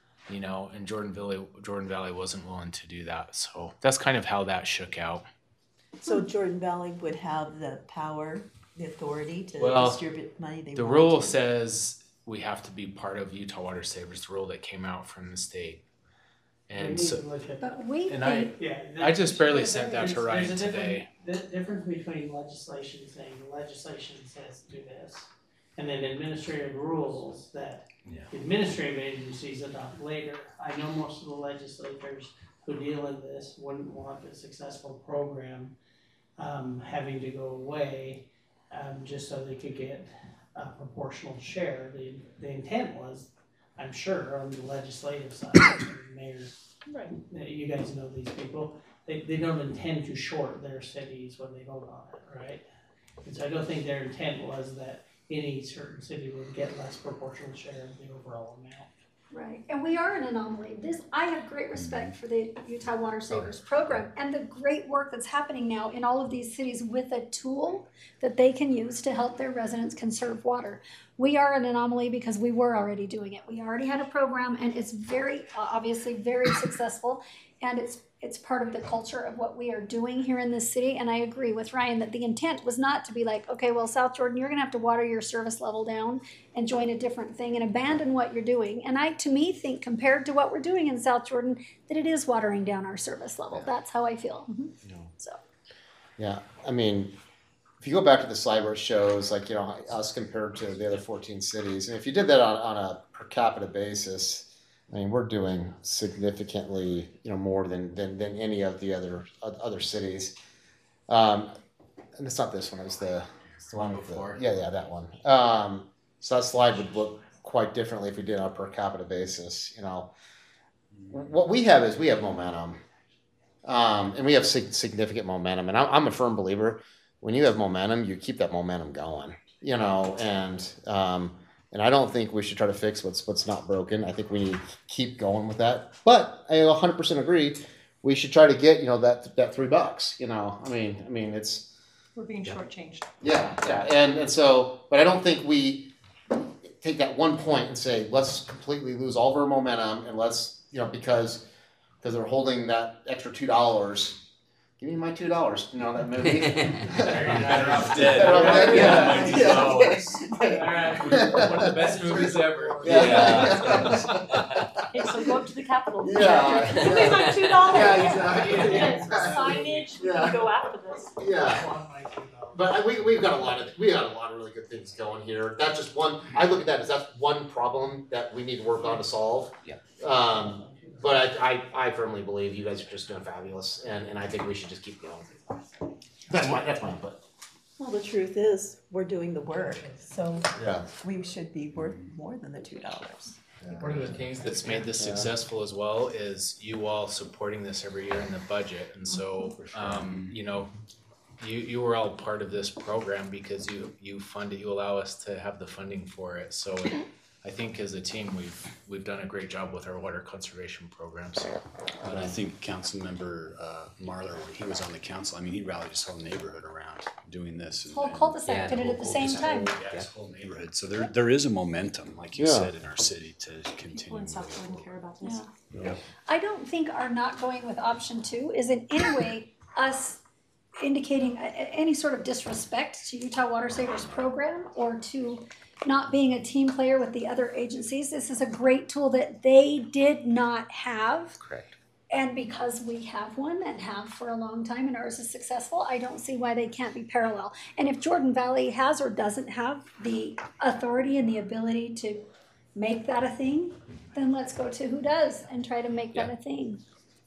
And Jordan Valley wasn't willing to do that. So that's kind of how that shook out. So Jordan Valley would have the power, the authority to Well, distribute money they The want rule to. says we have to be part of Utah Water Savers, the rule that came out from the state. We And need so, to look at- But we and think, Yeah. I just barely there's- sent that to there's Ryan a different- today. The difference between legislation saying the legislation says do this, and then administrative rules that Yeah. administrative agencies adopt later. I know most of the legislators who deal in this wouldn't want a successful program having to go away just so they could get a proportional share. The intent was, I'm sure, on the legislative side, the mayor, Right. you guys know these people, they don't intend to short their cities when they vote on it, right? And so I don't think their intent was that any certain city would get less proportional share of the overall amount. right, and we are an anomaly. I have great respect for the Utah Water Savers program and the great work that's happening now in all of these cities with a tool that they can use to help their residents conserve water. We are an anomaly because we were already doing it. We already had a program, and it's very, obviously very successful, and it's part of the culture of what we are doing here in this city. And I agree with Ryan that the intent was not to be like, okay, well, South Jordan, you're gonna have to water your service level down and join a different thing and abandon what you're doing. And I, to me, think compared to what we're doing in South Jordan, that it is watering down our service level. That's how I feel. So. Yeah, I mean, if you go back to the slide where it shows, like, us compared to the other 14 cities, and if you did that on a per capita basis, I mean, we're doing significantly, more than any of the other cities. And it's not this one; it's the one before. Yeah, that one. So that slide would look quite differently if we did on a per capita basis. You know, what we have is we have momentum, and we have significant momentum. And I'm a firm believer when you have momentum, you keep that momentum going. You know, and I don't think we should try to fix what's not broken. I think we need to keep going with that. But I 100% agree. We should try to get, you know, that $3. You know, I mean, it's We're being shortchanged. yeah, and so, but I don't think we take that one point and say let's completely lose all of our momentum and let's, you know, because they're holding that extra $2. Give me my $2. You know that movie. Better off dead. Yeah. One of the best movies ever. Okay, so go up to the Capitol. Yeah. Give me my $2. Yeah, exactly. Yes, signage, we can go after this. Yeah. But we've got a lot of really good things going here. That's just one. I look at that as that's one problem that we need to work on to solve. Yeah. But I firmly believe you guys are just doing fabulous, and I think we should just keep going. That's my input. Well, the truth is, we're doing the work, so Yeah. we should be worth more than the $2. One of the things that's made this successful as well is you all supporting this every year in the budget. And so, you know, you were all part of this program because you fund it, you allow us to have the funding for it. So I think as a team, we've done a great job with our water conservation programs. And I think Councilmember Marler, when he was on the council, I mean, he rallied his whole neighborhood around doing this. Whole cul-de-sac did it at the same time. Yeah, his whole neighborhood. So there is a momentum, like you said, in our city to continue. People in South Jordan care about this. Yeah. I don't think our not going with option 2 is in any way us indicating any sort of disrespect to Utah Water Savers program or to not being a team player with the other agencies. This is a great tool that they did not have. Correct. And because we have one and have for a long time and ours is successful, I don't see why they can't be parallel. And if Jordan Valley has or doesn't have the authority and the ability to make that a thing, then let's go to who does and try to make that a thing.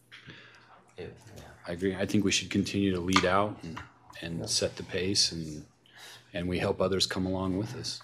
I agree. I think we should continue to lead out and set the pace, and we help others come along with us.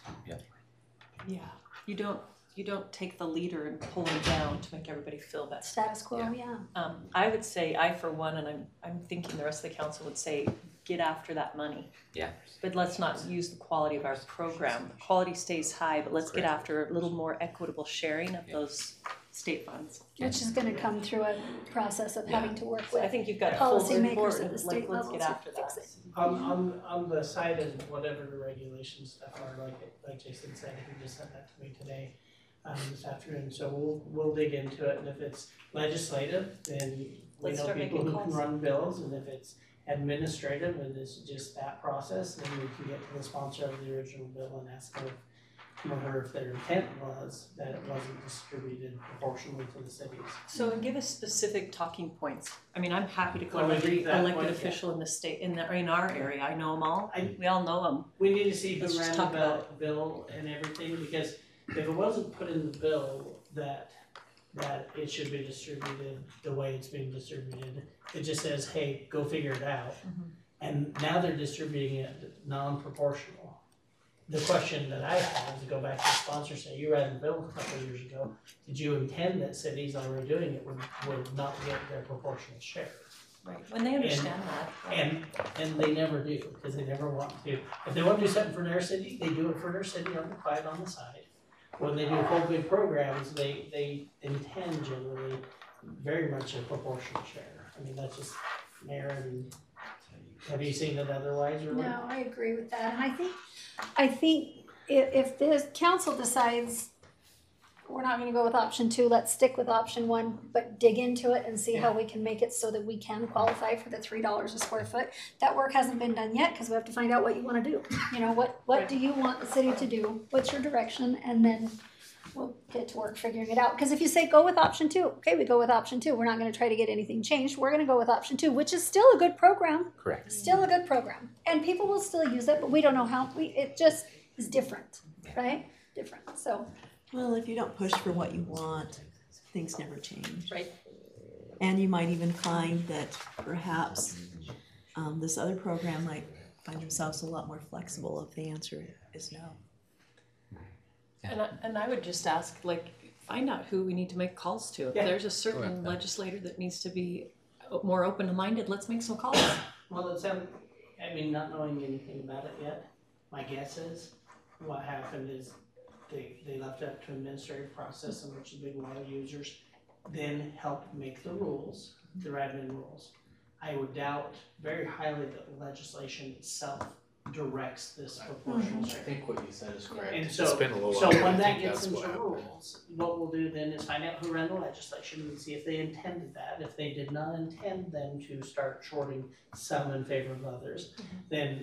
Yeah, you don't take the leader and pull him down to make everybody feel better. Status quo, yeah. I would say, I for one, and I'm thinking the rest of the council would say, get after that money. Yeah. But let's not use the quality of our program. The quality stays high, but let's get after a little more equitable sharing of those state funds. Which is gonna come through a process of having to work with I think you've got full policymakers support, at the like, state let's level get to after fix that. it. On the side of whatever the regulations stuff are, like Jason said, he just sent that to me today, this afternoon, so we'll dig into it, and if it's legislative, then we Let's know start people making who can calls. run bills, and if it's administrative and it's just that process, then we can get to the sponsor of the original bill and ask them or if their intent was that it wasn't distributed proportionally to the cities. So give us specific talking points. I mean, I'm happy to call When we every get to that elected point, official in the state, in our area. I know them all. We all know them. We need to see who Let's just ran talk the about bill and everything, because if it wasn't put in the bill that it should be distributed the way it's being distributed, it just says, hey, go figure it out. And now they're distributing it non-proportional. The question that I have, to go back to the sponsor, say, you ran the bill a couple of years ago, did you intend that cities already doing it would not get their proportional share? Right, when they understand that. And they never do, because they never want to. If they want to do something for their city, they do it for their city on the quiet on the side. When they do whole big programs, they intend generally very much a proportional share. I mean, that's just mayor and, have you seen it otherwise, or? No, I agree with that, and I think if the council decides we're not gonna go with option 2, let's stick with option 1, but dig into it and see how we can make it so that we can qualify for the $3 a square foot. That work hasn't been done yet, cause we have to find out what you wanna do. You know, what do you want the city to do? What's your direction? And then we'll get to work figuring it out. Cause if you say go with option 2, okay, we go with option 2. We're not gonna try to get anything changed. We're gonna go with option 2, which is still a good program. Correct. Still a good program. And people will still use it, but we don't know how, it just is different, right? Different, so. Well, if you don't push for what you want, things never change. Right. And you might even find that perhaps this other program might find themselves a lot more flexible if the answer is no. And I would just ask, like, find out who we need to make calls to. If Yeah. there's a certain legislator that needs to be more open-minded, let's make some calls. Well, I mean, not knowing anything about it yet, my guess is what happened is they left it up to administrative process in which the big water users then helped make the rules, the admin rules. I would doubt very highly that the legislation itself directs this proportional I share. think what you said is correct. And It's so, been a little so while, but I when that think gets that's into what happened. rules, what we'll do then is find out who ran the legislation and see if they intended that. If they did not intend them to start shorting some in favor of others, then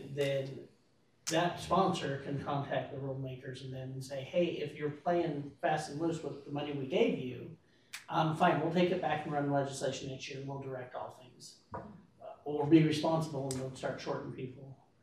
that sponsor can contact the rule makers and then say, hey, if you're playing fast and loose with the money we gave you, fine, we'll take it back and run legislation next year and we'll direct all things. Or be responsible and we'll start shorting people.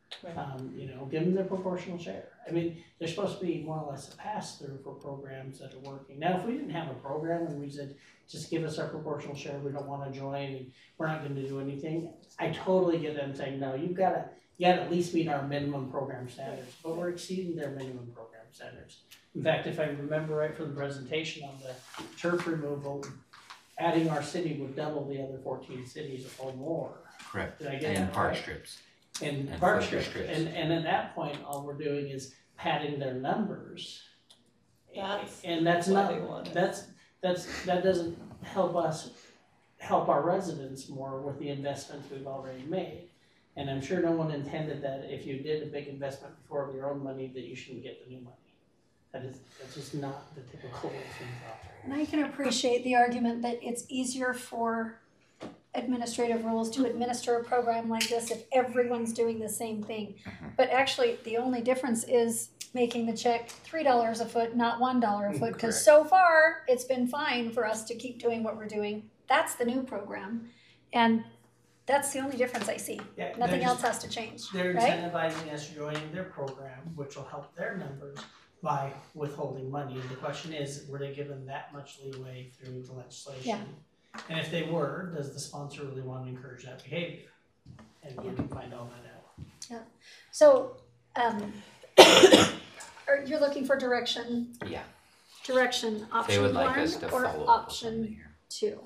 You know, give them their proportional share. I mean, they're supposed to be more or less a pass-through for programs that are working. Now, if we didn't have a program and we said, just give us our proportional share, we don't wanna join and we're not gonna do anything, I totally get them saying, no, you gotta at least meet our minimum program standards, but we're exceeding their minimum program standards. In fact, if I remember right from the presentation on the turf removal, adding our city would double the other 14 cities or more. Correct. Did I get And that park right? strips. And And park focus strips, strips. and at that point, all we're doing is padding their numbers. That's And that's why not, they want it. that doesn't help us, help our residents more with the investments we've already made. And I'm sure no one intended that if you did a big investment before of your own money, that you shouldn't get the new money. That's just not the typical way things operate. And I can appreciate the argument that it's easier for administrative rules to administer a program like this if everyone's doing the same thing. But actually, the only difference is making the check $3 a foot, not $1 a foot, because so far, it's been fine for us to keep doing what we're doing. That's the new program, and that's the only difference I see. Yeah, Nothing they're else just- has to change, They're right? incentivizing us joining their program, which will help their numbers by withholding money. And the question is, were they given that much leeway through the legislation? And if they were, does the sponsor really want to encourage that behavior? And we can find all that out. So, you're looking for direction, Yeah. direction, option would like one us to or follow up with option two?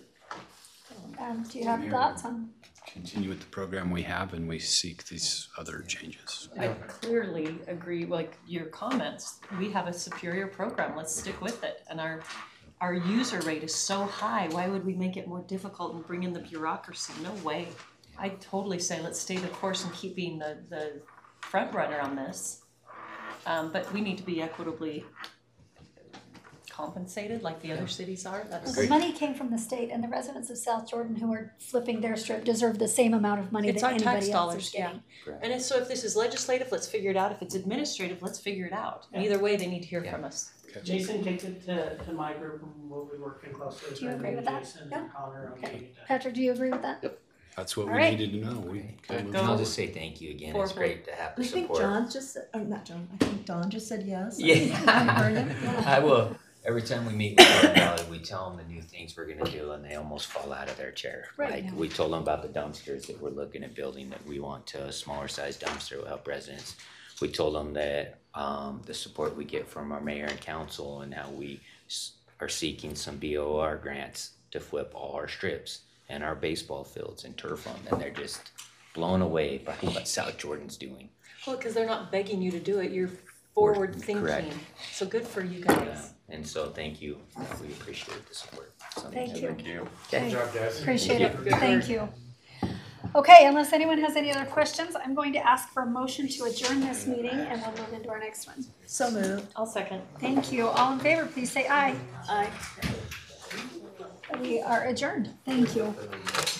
Do you have thoughts on? Continue with the program we have and we seek these other changes. I clearly agree, like your comments, we have a superior program, let's stick with it. And our user rate is so high, why would we make it more difficult and bring in the bureaucracy? No way. I totally say let's stay the course and keep being the front runner on this. But we need to be equitably compensated like the other cities are. That's The money came from the state, and the residents of South Jordan who are flipping their strip deserve the same amount of money It's that our tax anybody else dollars, is getting. And so if this is legislative, let's figure it out. If it's administrative, let's figure it out. And either way, they need to hear from us. Jason kicked it to my group and we'll be working closely with Do you agree with that? Jason Yeah. and Connor on getting it done. Patrick, do you agree with that? That's what All we right. needed to know. We And I'll just say thank you again. It's great to have the I think support. John just said, not John, I think Don just said yes. Yeah. I heard him. I will. Every time we meet with Fort Valley, we tell them the new things we're gonna do and they almost fall out of their chair. Right. Like, we told them about the dumpsters that we're looking at building, that we want to a smaller size dumpster will help residents. We told them that, the support we get from our mayor and council and how we are seeking some BOR grants to flip all our strips and our baseball fields and turf on, and they're just blown away by what South Jordan's doing. Well, because they're not begging you to do it, you're forward thinking. Correct. So good for you guys. Yeah. And so thank you. We appreciate the support. So, Thank you. Thank you. Okay. Good job, guys. Appreciate Thank it, you. thank you. Okay, unless anyone has any other questions, I'm going to ask for a motion to adjourn this meeting and we'll move into our next one. So moved. I'll second. Thank you, all in favor, please say aye. Aye. We are adjourned, thank you.